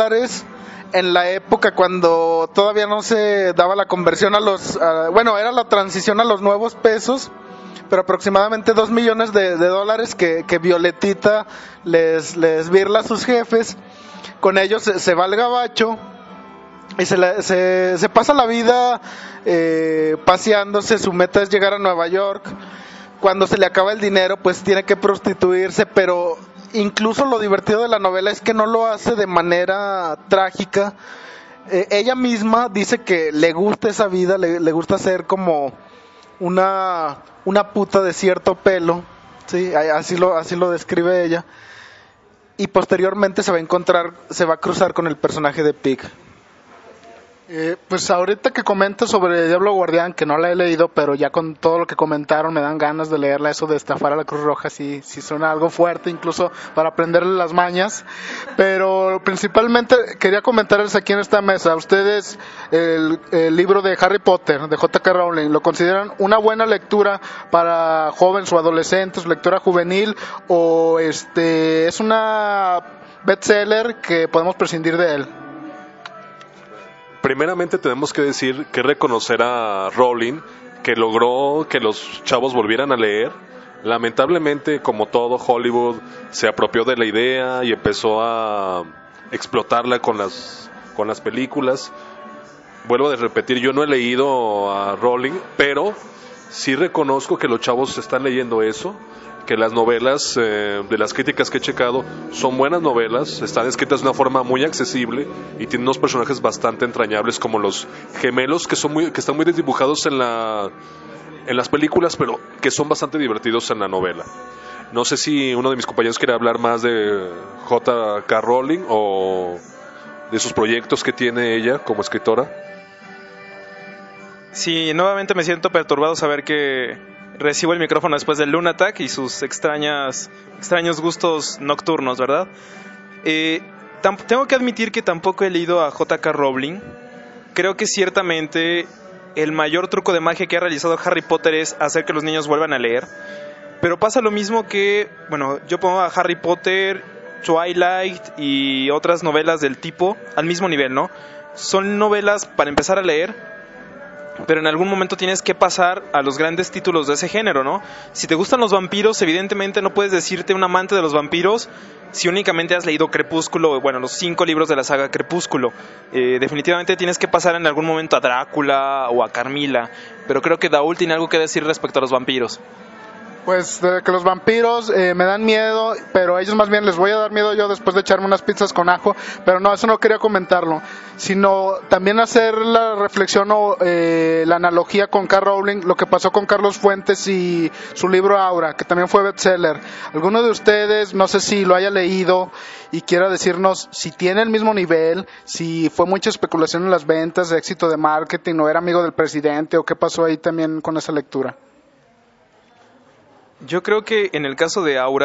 C: en la época cuando todavía no se daba la conversión era la transición a los nuevos pesos, pero aproximadamente $2 millones que Violetita les birla a sus jefes. Con ellos se va al gabacho y se pasa la vida paseándose. Su meta es llegar a Nueva York. Cuando se le acaba el dinero, pues tiene que prostituirse, pero incluso lo divertido de la novela es que no lo hace de manera trágica. Ella misma dice que le gusta esa vida, le gusta ser como una puta de cierto pelo, ¿sí? Así lo describe ella. Y posteriormente se va a cruzar con el personaje de Pig.
B: Pues ahorita que comentas sobre Diablo Guardián, que no la he leído, pero ya con todo lo que comentaron me dan ganas de leerla. Eso de estafar a la Cruz Roja sí suena algo fuerte, incluso para aprenderle las mañas. Pero principalmente quería comentarles aquí en esta mesa, ustedes el libro de Harry Potter de J.K. Rowling, ¿lo consideran una buena lectura para jóvenes o adolescentes, lectura juvenil, o es una bestseller que podemos prescindir de él?
E: Primeramente tenemos que reconocer a Rowling, que logró que los chavos volvieran a leer. Lamentablemente, como todo, Hollywood se apropió de la idea y empezó a explotarla con las películas. Vuelvo a repetir, yo no he leído a Rowling, pero sí reconozco que los chavos están leyendo eso, que las novelas, de las críticas que he checado, son buenas novelas, están escritas de una forma muy accesible y tienen unos personajes bastante entrañables como los gemelos, que están muy desdibujados en las películas, pero que son bastante divertidos en la novela. No sé si uno de mis compañeros quiere hablar más de J.K. Rowling o de sus proyectos que tiene ella como escritora.
D: Sí, nuevamente me siento perturbado saber que recibo el micrófono después del Lunatic y sus extraños gustos nocturnos, ¿verdad? Tengo que admitir que tampoco he leído a J.K. Rowling. Creo que ciertamente el mayor truco de magia que ha realizado Harry Potter es hacer que los niños vuelvan a leer. Pero pasa lo mismo que, bueno, yo pongo a Harry Potter, Twilight y otras novelas del tipo al mismo nivel, ¿no? Son novelas para empezar a leer, pero en algún momento tienes que pasar a los grandes títulos de ese género, ¿no? Si te gustan los vampiros, evidentemente no puedes decirte un amante de los vampiros si únicamente has leído Crepúsculo, bueno, los 5 libros de la saga Crepúsculo. Definitivamente tienes que pasar en algún momento a Drácula o a Carmila, pero creo que Daúl tiene algo que decir respecto a los vampiros.
B: Pues que los vampiros me dan miedo, pero a ellos más bien les voy a dar miedo yo después de echarme unas pizzas con ajo, pero no, eso no quería comentarlo, sino también hacer la reflexión o la analogía con K. Rowling, lo que pasó con Carlos Fuentes y su libro Aura, que también fue bestseller. ¿Alguno de ustedes, no sé si lo haya leído y quiera decirnos si tiene el mismo nivel, si fue mucha especulación en las ventas, éxito de marketing, o era amigo del presidente, o qué pasó ahí también con esa lectura?
D: Yo creo que en el caso de Aura,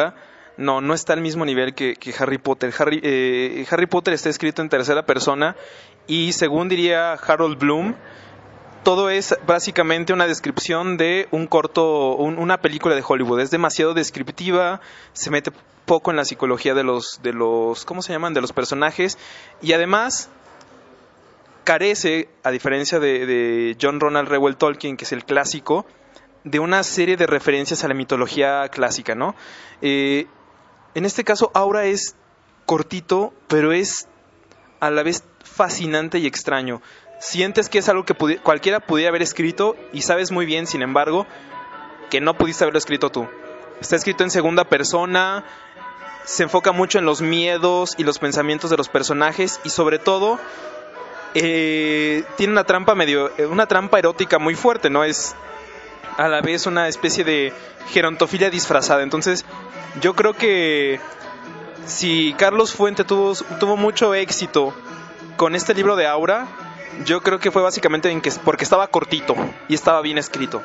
D: no está al mismo nivel que Harry Potter. Harry Potter está escrito en tercera persona y, según diría Harold Bloom, todo es básicamente una descripción de una película de Hollywood. Es demasiado descriptiva, se mete poco en la psicología de los ¿cómo se llaman? De los personajes, y además carece, a diferencia de John Ronald Reuel Tolkien, que es el clásico, de una serie de referencias a la mitología clásica, ¿no? En este caso, Aura es cortito, pero es a la vez fascinante y extraño. Sientes que es algo que cualquiera pudiera haber escrito, y sabes muy bien, sin embargo, que no pudiste haberlo escrito tú. Está escrito en segunda persona, se enfoca mucho en los miedos y los pensamientos de los personajes, y sobre todo tiene una trampa erótica muy fuerte, ¿no? Es a la vez una especie de gerontofilia disfrazada. Entonces, yo creo que si Carlos Fuente tuvo mucho éxito con este libro de Aura, yo creo que fue básicamente porque estaba cortito y estaba bien escrito.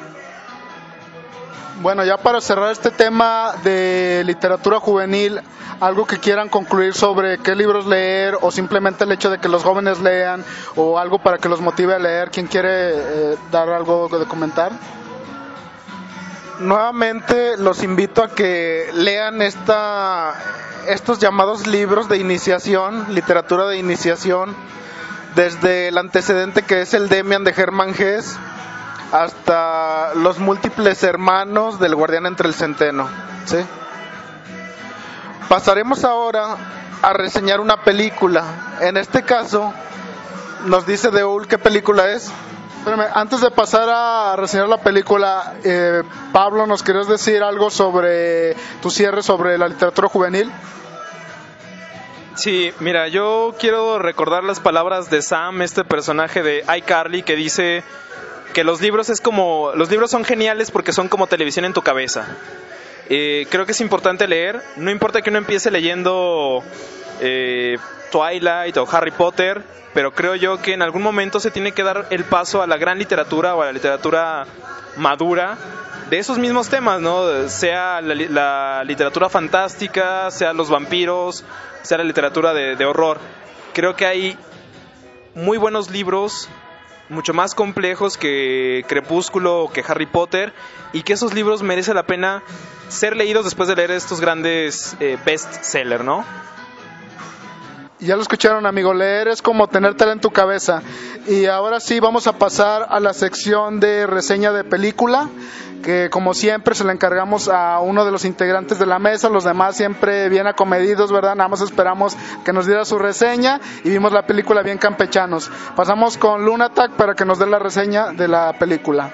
B: Bueno, ya para cerrar este tema de literatura juvenil, algo que quieran concluir sobre qué libros leer, o simplemente el hecho de que los jóvenes lean, o algo para que los motive a leer. ¿Quién quiere dar algo de comentar?
C: Nuevamente los invito a que lean estos llamados libros de iniciación, literatura de iniciación, desde el antecedente que es el Demian de Hermann Hesse hasta los múltiples hermanos del Guardián entre el Centeno, ¿sí? Pasaremos ahora a reseñar una película. En este caso, nos dice Deul qué película es.
B: Espérame, antes de pasar a reseñar la película, Pablo, ¿nos quieres decir algo sobre tu cierre sobre la literatura juvenil?
D: Sí, mira, yo quiero recordar las palabras de Sam, este personaje de iCarly, que dice que los libros son geniales porque son como televisión en tu cabeza. Creo que es importante leer, no importa que uno empiece leyendo Twilight o Harry Potter, pero creo yo que en algún momento se tiene que dar el paso a la gran literatura o a la literatura madura de esos mismos temas, ¿no? Sea la literatura fantástica, sea los vampiros, sea la literatura de horror. Creo que hay muy buenos libros, mucho más complejos que Crepúsculo o que Harry Potter, y que esos libros merece la pena ser leídos después de leer estos grandes best-seller, ¿no?
B: Ya lo escucharon, amigo, leer es como tener tela en tu cabeza. Y ahora sí vamos a pasar a la sección de reseña de película, que como siempre se la encargamos a uno de los integrantes de la mesa. Los demás siempre bien acomedidos, ¿verdad? Nada más esperamos que nos diera su reseña y vimos la película bien campechanos. Pasamos con Lunatak para que nos dé la reseña de la película.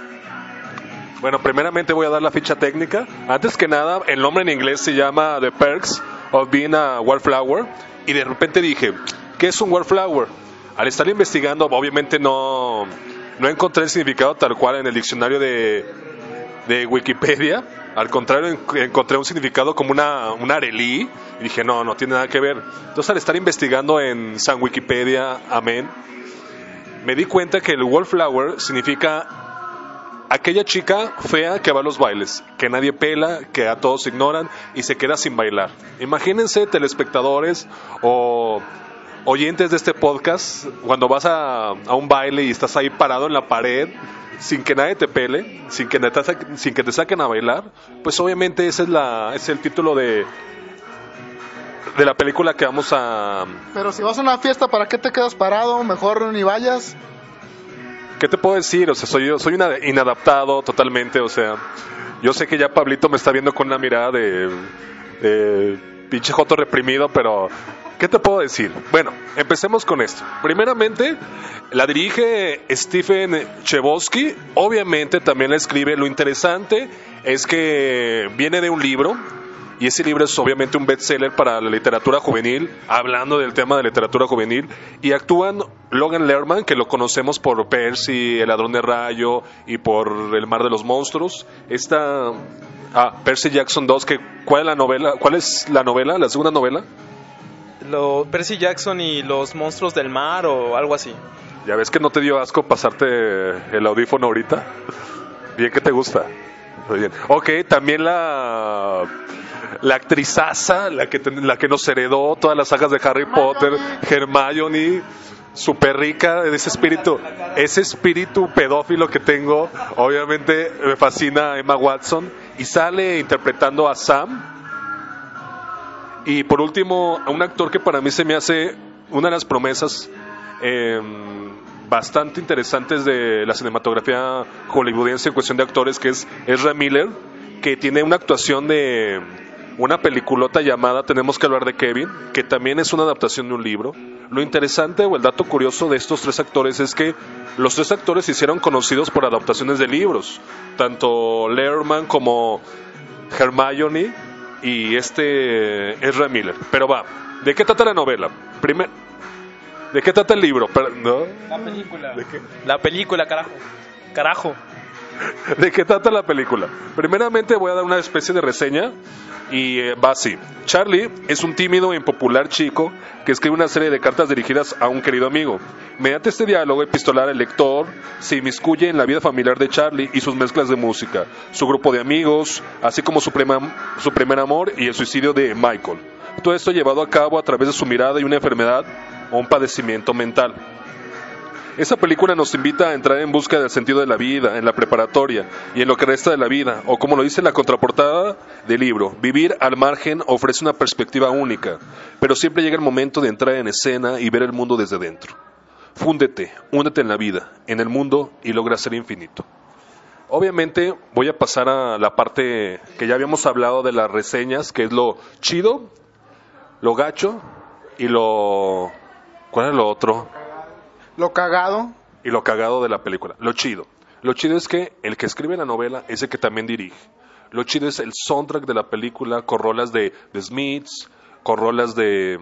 E: Bueno, primeramente voy a dar la ficha técnica. Antes que nada, el nombre en inglés se llama The Perks of Being a Wallflower. Y de repente dije, ¿qué es un wallflower? Al estar investigando, obviamente no encontré el significado tal cual en el diccionario de Wikipedia. Al contrario, encontré un significado como un arelí. Y dije, no tiene nada que ver. Entonces, al estar investigando en San Wikipedia, amén, me di cuenta que el wallflower significa aquella chica fea que va a los bailes, que nadie pela, que a todos ignoran y se queda sin bailar. Imagínense, telespectadores o oyentes de este podcast, cuando vas a un baile y estás ahí parado en la pared, sin que nadie te pele, sin que te saquen a bailar, pues obviamente ese es el título de la película que vamos a...
B: Pero si vas a una fiesta, ¿para qué te quedas parado? Mejor ni vayas.
E: ¿Qué te puedo decir? O sea, soy inadaptado totalmente, o sea, yo sé que ya Pablito me está viendo con una mirada de pinche joto reprimido, pero ¿qué te puedo decir? Bueno, empecemos con esto. Primeramente, la dirige Stephen Chbosky, obviamente también la escribe. Lo interesante es que viene de un libro, y ese libro es obviamente un bestseller para la literatura juvenil, hablando del tema de literatura juvenil, y actúan Logan Lerman, que lo conocemos por Percy, El ladrón de rayo, y por El mar de los monstruos. Percy Jackson 2, ¿cuál es la novela? ¿La segunda novela?
D: Percy Jackson y los monstruos del mar o algo así.
E: ¿Ya ves que no te dio asco pasarte el audífono ahorita? Bien que te gusta. Muy bien. Ok, también la actrizaza, la que nos heredó todas las sagas de Harry Potter, Hermione, súper rica, de ese espíritu pedófilo que tengo. Obviamente me fascina Emma Watson y sale interpretando a Sam. Y por último, a un actor que para mí se me hace una de las promesas bastante interesantes de la cinematografía hollywoodiense en cuestión de actores, que es Ezra Miller, que tiene una actuación de una peliculota llamada Tenemos que hablar de Kevin, que también es una adaptación de un libro. Lo interesante o el dato curioso de estos tres actores es que los tres actores se hicieron conocidos por adaptaciones de libros, tanto Letterman como Hermione y Ezra Miller. Pero va, ¿de qué trata la novela? ¿De qué trata el libro? ¿No?
D: La película. ¿De qué? La película, carajo.
E: ¿De qué trata la película? Primeramente voy a dar una especie de reseña y va así. Charlie es un tímido e impopular chico que escribe una serie de cartas dirigidas a un querido amigo. Mediante este diálogo epistolar, el lector se inmiscuye en la vida familiar de Charlie y sus mezclas de música, su grupo de amigos, así como su primer amor y el suicidio de Michael. Todo esto llevado a cabo a través de su mirada y una enfermedad o un padecimiento mental. Esa película nos invita a entrar en busca del sentido de la vida, en la preparatoria y en lo que resta de la vida, o como lo dice la contraportada del libro, vivir al margen ofrece una perspectiva única, pero siempre llega el momento de entrar en escena y ver el mundo desde dentro. Fúndete, únete en la vida, en el mundo y logra ser infinito. Obviamente voy a pasar a la parte que ya habíamos hablado de las reseñas, que es lo chido, lo gacho y lo... ¿Cuál es lo otro?
B: Lo cagado.
E: Y lo cagado de la película. Lo chido. Lo chido es que el que escribe la novela es el que también dirige. Lo chido es el soundtrack de la película con rolas de Smiths, con rolas de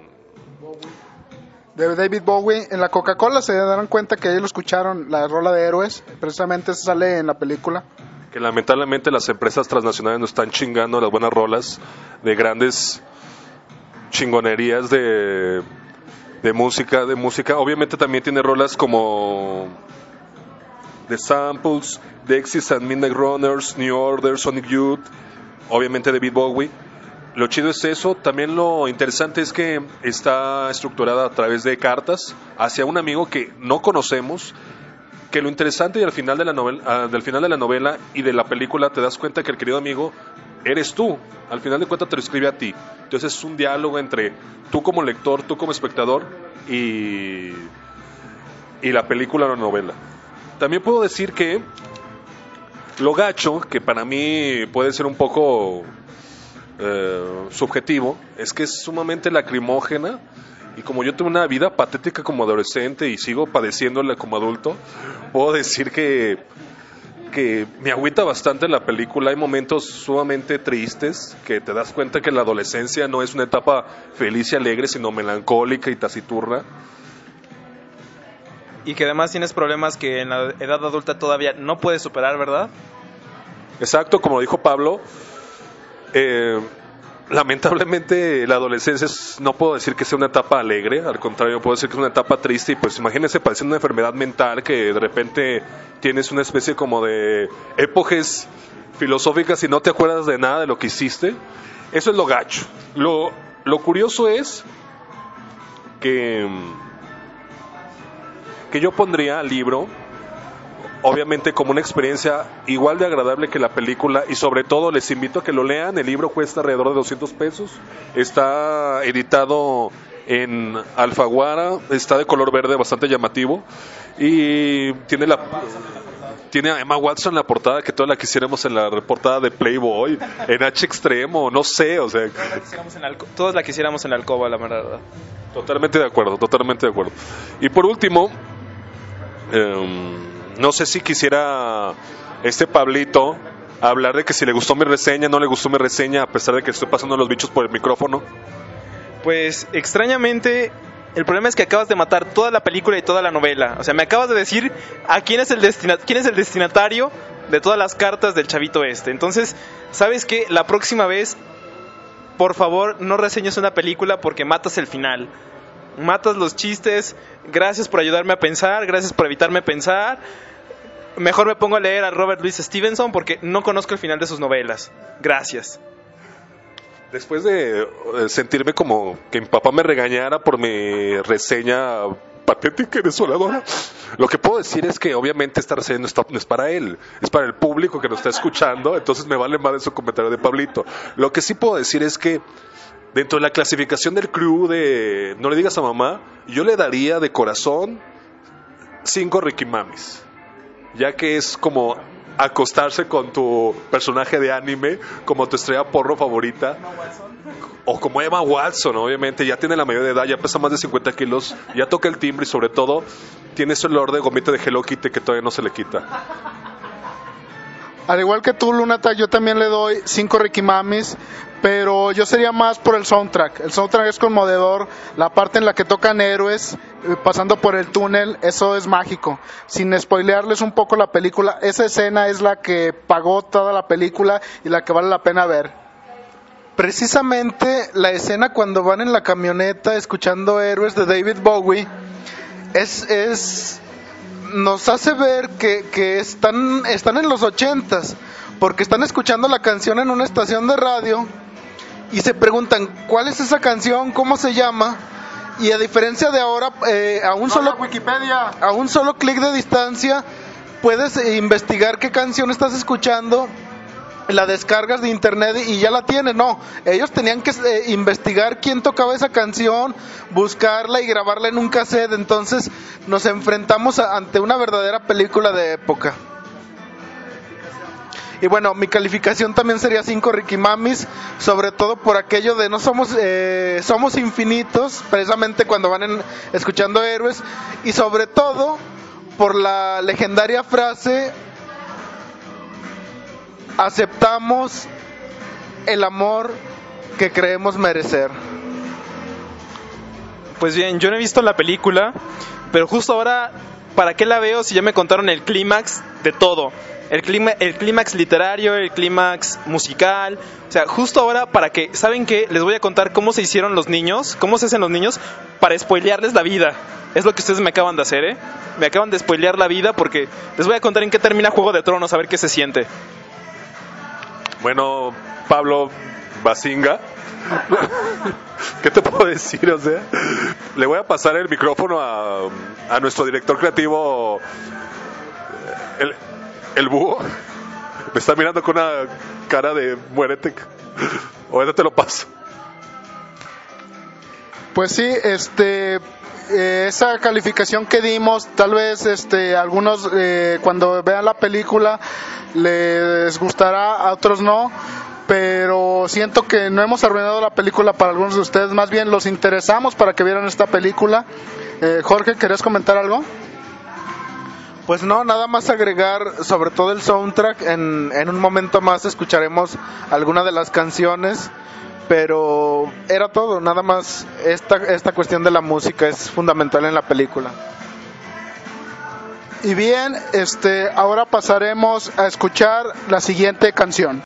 B: David Bowie. En la Coca-Cola se darán cuenta que ellos lo escucharon, la rola de Héroes. Precisamente sale en la película.
E: Que lamentablemente las empresas transnacionales nos están chingando las buenas rolas de grandes chingonerías de música. Obviamente también tiene rolas como The Samples, The Exits and Midnight Runners, New Order, Sonic Youth, obviamente David Bowie. Lo chido es eso. También lo interesante es que está estructurada a través de cartas hacia un amigo que no conocemos, que lo interesante y al final de la novela y de la película te das cuenta que el querido amigo eres tú. Al final de cuentas te lo escribe a ti. Entonces es un diálogo entre tú como lector, tú como espectador y la película o la novela. También puedo decir que lo gacho, que para mí puede ser un poco subjetivo, es que es sumamente lacrimógena. Y como yo tuve una vida patética como adolescente y sigo padeciéndola como adulto, puedo decir que me agüita bastante la película. Hay momentos sumamente tristes que te das cuenta que la adolescencia no es una etapa feliz y alegre, sino melancólica y taciturna.
D: Y que además tienes problemas que en la edad adulta todavía no puedes superar, ¿verdad?
E: Exacto, como dijo Pablo, lamentablemente la adolescencia no puedo decir que sea una etapa alegre, al contrario, puedo decir que es una etapa triste. Y pues imagínense padeciendo una enfermedad mental que de repente tienes una especie como de époges filosóficas y no te acuerdas de nada de lo que hiciste. Eso es lo gacho. Lo curioso es que yo pondría al libro obviamente como una experiencia igual de agradable que la película, y sobre todo les invito a que lo lean. El libro cuesta alrededor de $200, está editado en Alfaguara, está de color verde bastante llamativo y tiene a Emma Watson en la portada, que toda la quisiéramos en la portada de Playboy, en H extremo, no sé, o sea,
D: todos la quisiéramos en la alcoba, la verdad.
E: Totalmente de acuerdo. Y por último, no sé si quisiera Pablito hablar de que si le gustó mi reseña, no le gustó mi reseña, a pesar de que estoy pasando los bichos por el micrófono.
D: Pues extrañamente el problema es que acabas de matar toda la película y toda la novela. O sea, me acabas de decir a quién es el destinatario de todas las cartas del chavito este. Entonces, ¿sabes qué? La próxima vez, por favor, no reseñes una película porque matas el final. Matas los chistes. Gracias por ayudarme a pensar, gracias por evitarme pensar. mejor me pongo a leer a Robert Louis Stevenson porque no conozco el final de sus novelas. Gracias.
E: Después de sentirme como que mi papá me regañara por mi reseña patética y desoladora, lo que puedo decir es que obviamente esta reseña no es para él, es para el público que nos está escuchando, entonces me vale más de su comentario de Pablito. Lo que sí puedo decir es que dentro de la clasificación del crew de No le digas a mamá, yo le daría de corazón 5 Rikimamis, ya que es como acostarse con tu personaje de anime, como tu estrella porno favorita, o como Emma Watson, obviamente, ya tiene la mayoría de edad, ya pesa más de 50 kilos, ya toca el timbre y sobre todo tiene ese olor de gomita de Hello Kitty que todavía no se le quita.
B: Al igual que tú, Lunata, yo también le doy 5 Rikimamis, pero yo sería más por el soundtrack. El soundtrack es conmovedor, la parte en la que tocan héroes pasando por el túnel, eso es mágico. Sin spoilearles un poco la película, esa escena es la que pagó toda la película y la que vale la pena ver.
C: Precisamente la escena cuando van en la camioneta escuchando Héroes de David Bowie nos hace ver que están en los 80s, porque están escuchando la canción en una estación de radio y se preguntan ¿cuál es esa canción? ¿Cómo se llama? Y a diferencia de ahora, a un solo clic de distancia puedes investigar qué canción estás escuchando, la descargas de internet y ya la tienes. No, ellos tenían que investigar quién tocaba esa canción, buscarla y grabarla en un cassette. Entonces nos enfrentamos ante una verdadera película de época. Y bueno, mi calificación también sería 5 Rikimamis, sobre todo por aquello de no somos infinitos, precisamente cuando van escuchando Héroes, y sobre todo por la legendaria frase: aceptamos el amor que creemos merecer.
D: Pues bien, yo no he visto la película, pero justo ahora, ¿para qué la veo si ya me contaron el clímax de todo? El clímax literario, el clímax musical. O sea, justo ahora, ¿para qué? ¿Saben qué? Les voy a contar cómo se hicieron los niños, cómo se hacen los niños para spoilearles la vida. Es lo que ustedes me acaban de hacer, ¿eh? Me acaban de spoilear la vida porque les voy a contar en qué termina Juego de Tronos, a ver qué se siente.
E: Bueno, Pablo Basinga, ¿qué te puedo decir? O sea, le voy a pasar el micrófono a nuestro director creativo, el búho. Me está mirando con una cara de muérete. Ahorita te lo paso.
B: Pues sí, esa calificación que dimos, tal vez algunos cuando vean la película les gustará, a otros no, pero siento que no hemos arruinado la película para algunos de ustedes, más bien los interesamos para que vieran esta película. Jorge, ¿querías comentar algo?
C: Pues no, nada más agregar sobre todo el soundtrack. En un momento más escucharemos alguna de las canciones, pero era todo, nada más esta cuestión de la música es fundamental en la película.
B: Y bien, ahora pasaremos a escuchar la siguiente canción.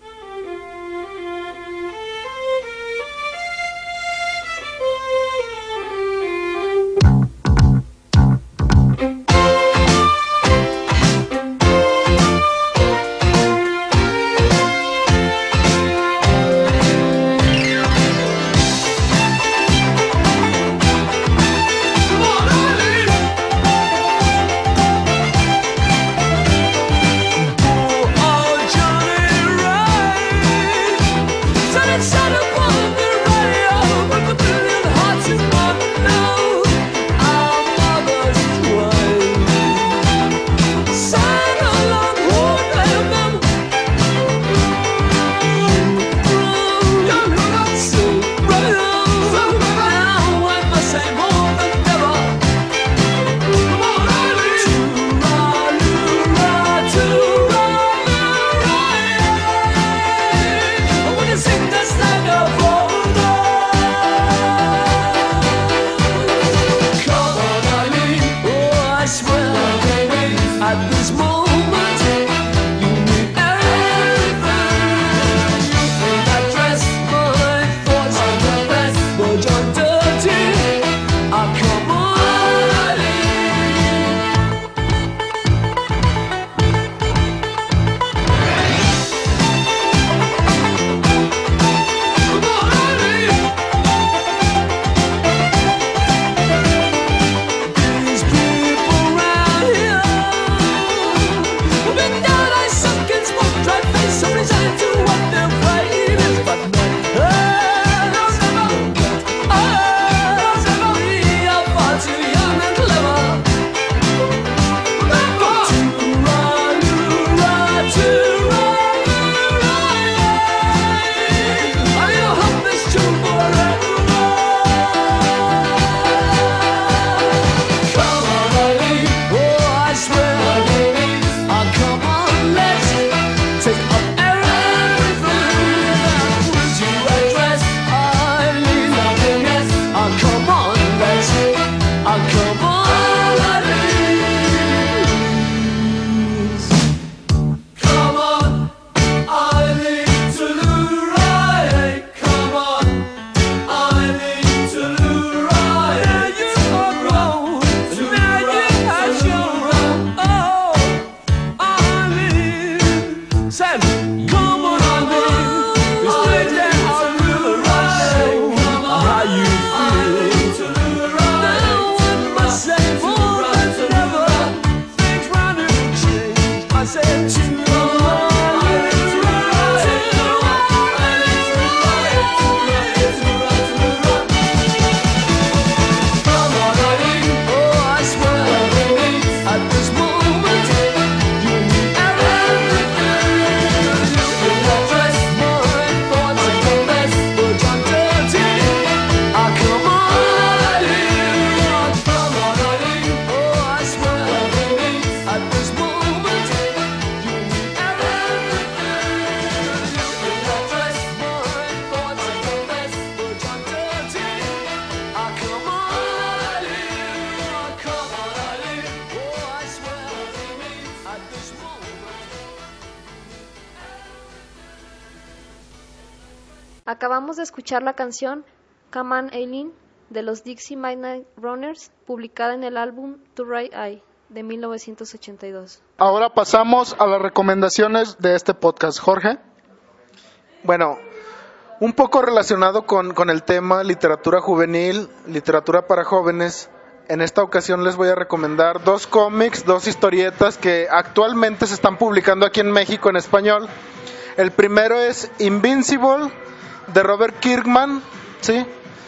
F: Acabamos de escuchar la canción Come On Eileen de los Dixie Midnight Runners, publicada en el álbum To Right Eye de 1982.
B: Ahora pasamos a las recomendaciones de este podcast. Jorge.
C: Bueno, un poco relacionado con el tema literatura juvenil, literatura para jóvenes. En esta ocasión les voy a recomendar 2 cómics, 2 historietas que actualmente se están publicando aquí en México en español. El primero es Invincible, de Robert Kirkman, ¿sí?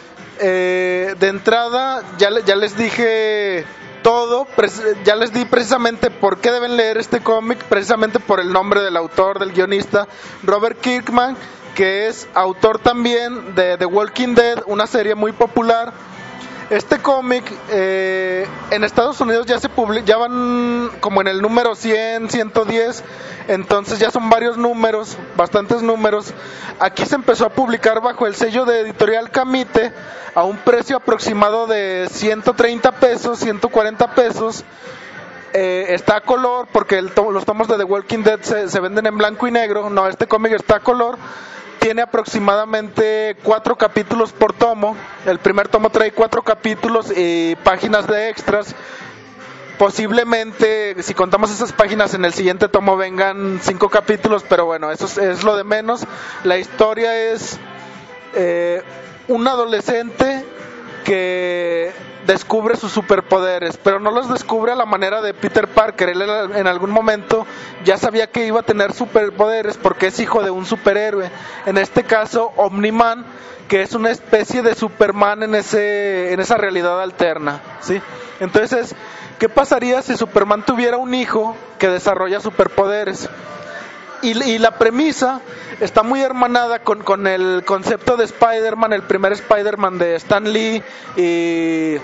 C: De entrada, ya les dije todo, ya les di precisamente por qué deben leer este cómic, precisamente por el nombre del autor, del guionista, Robert Kirkman, que es autor también de The Walking Dead, una serie muy popular. Este cómic en Estados Unidos ya van como en el número 100, 110, entonces ya son varios números, bastantes números. Aquí se empezó a publicar bajo el sello de Editorial Camite a un precio aproximado de 130 pesos, 140 pesos. Está a color porque los tomos de The Walking Dead se venden en blanco y negro. No, este cómic está a color. Tiene aproximadamente 4 capítulos por tomo. El primer tomo trae 4 capítulos y páginas de extras. Posiblemente, si contamos esas páginas, en el siguiente tomo vengan 5 capítulos, pero bueno, eso es lo de menos. La historia es un adolescente que descubre sus superpoderes, pero no los descubre a la manera de Peter Parker. Él en algún momento ya sabía que iba a tener superpoderes porque es hijo de un superhéroe, en este caso Omni-Man, que es una especie de Superman en esa realidad alterna, ¿sí? Entonces, ¿qué pasaría si Superman tuviera un hijo que desarrolla superpoderes? Y la premisa está muy hermanada con el concepto de Spider-Man, el primer Spider-Man de Stan Lee y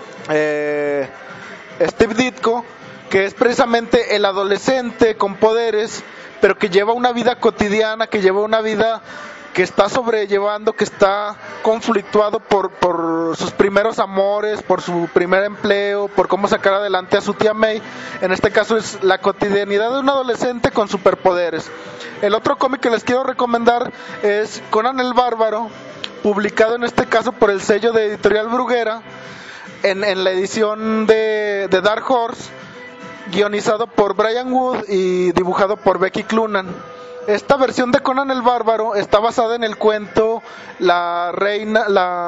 C: Steve Ditko, que es precisamente el adolescente con poderes, pero que lleva una vida cotidiana, que lleva una vida que está sobrellevando, que está conflictuado por sus primeros amores, por su primer empleo, por cómo sacar adelante a su tía May. En este caso es la cotidianidad de un adolescente con superpoderes. El otro cómic que les quiero recomendar es Conan el Bárbaro, publicado en este caso por el sello de Editorial Bruguera, en la edición de Dark Horse, guionizado por Brian Wood y dibujado por Becky Cloonan. Esta versión de Conan el Bárbaro está basada en el cuento La reina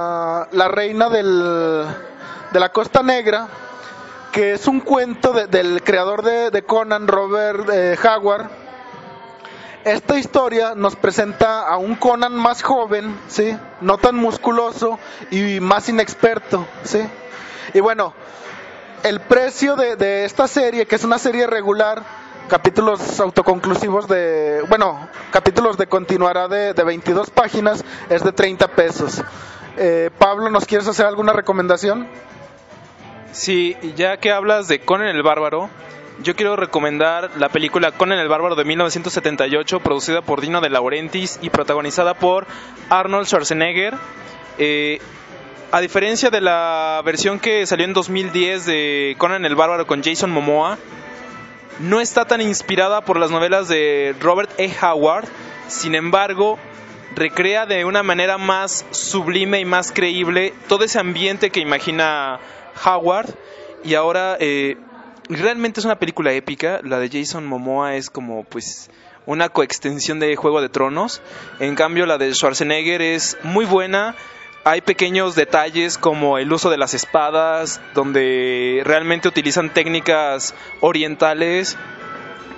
C: de la Costa Negra, que es un cuento del creador de Conan, Robert Howard. Esta historia nos presenta a un Conan más joven, ¿sí? No tan musculoso y más inexperto, ¿sí? Y bueno, el precio de esta serie, que es una serie regular, capítulos autoconclusivos capítulos de continuará de 22 páginas, es de 30 pesos. Pablo, ¿nos quieres hacer alguna recomendación?
D: Sí, ya que hablas de Conan el Bárbaro, yo quiero recomendar la película Conan el Bárbaro de 1978, producida por Dino De Laurentiis y protagonizada por Arnold Schwarzenegger. A diferencia de la versión que salió en 2010 de Conan el Bárbaro con Jason Momoa, no está tan inspirada por las novelas de Robert E. Howard. Sin embargo, recrea de una manera más sublime y más creíble todo ese ambiente que imagina Howard. Y ahora realmente es una película épica. La de Jason Momoa es como pues una coextensión de Juego de Tronos. En cambio la de Schwarzenegger es muy buena. Hay pequeños detalles como el uso de las espadas, donde realmente utilizan técnicas orientales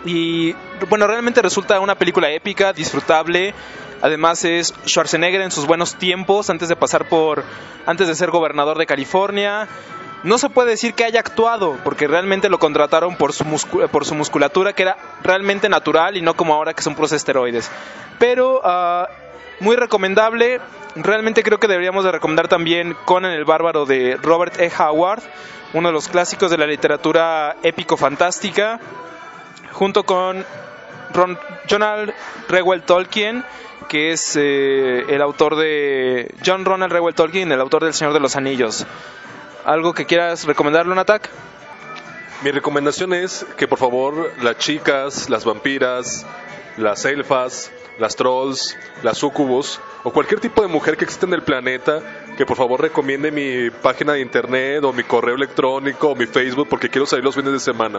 D: Y bueno, realmente resulta una película épica, disfrutable. Además es Schwarzenegger en sus buenos tiempos, antes de ser gobernador de California. No se puede decir que haya actuado, porque realmente lo contrataron por su musculatura, que era realmente natural y no como ahora que son puros esteroides. Pero muy recomendable. Realmente creo que deberíamos de recomendar también Conan el Bárbaro de Robert E. Howard, uno de los clásicos de la literatura épico-fantástica, junto con Ronald Reuel Tolkien, que es el autor de John Ronald Reuel Tolkien, el autor del Señor de los Anillos. ¿Algo que quieras recomendar, Lunatak?
E: Mi recomendación es que por favor las chicas, las vampiras, las elfas, las trolls, las súcubos o cualquier tipo de mujer que exista en el planeta, que por favor recomiende mi página de internet o mi correo electrónico o mi Facebook, porque quiero salir los fines de semana.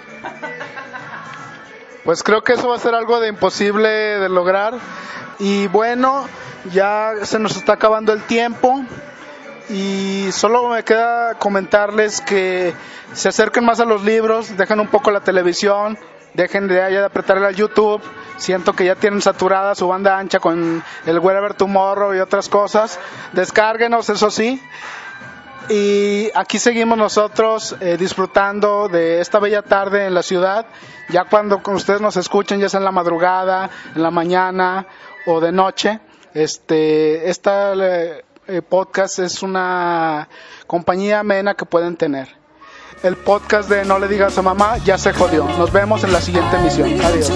B: Pues creo que eso va a ser algo de imposible de lograr. Y bueno, ya se nos está acabando el tiempo. Y solo me queda comentarles que se acerquen más a los libros, dejen un poco la televisión, dejen de apretarle al YouTube. Siento que ya tienen saturada su banda ancha con el Wherever Tomorrow y otras cosas. Descárguenos, eso sí. Y aquí seguimos nosotros disfrutando de esta bella tarde en la ciudad. Ya cuando ustedes nos escuchen, ya sea en la madrugada, en la mañana o de noche, esta podcast es una compañía amena que pueden tener. El podcast de No le digas a mamá ya se jodió. Nos vemos en la siguiente emisión. Adiós.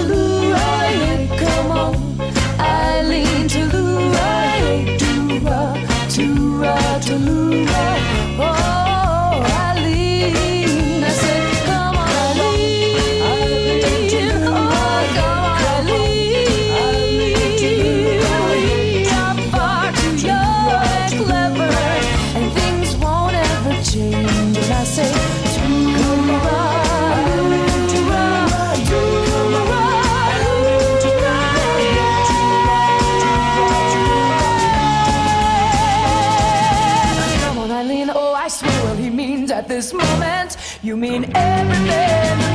G: At this moment, you mean every man.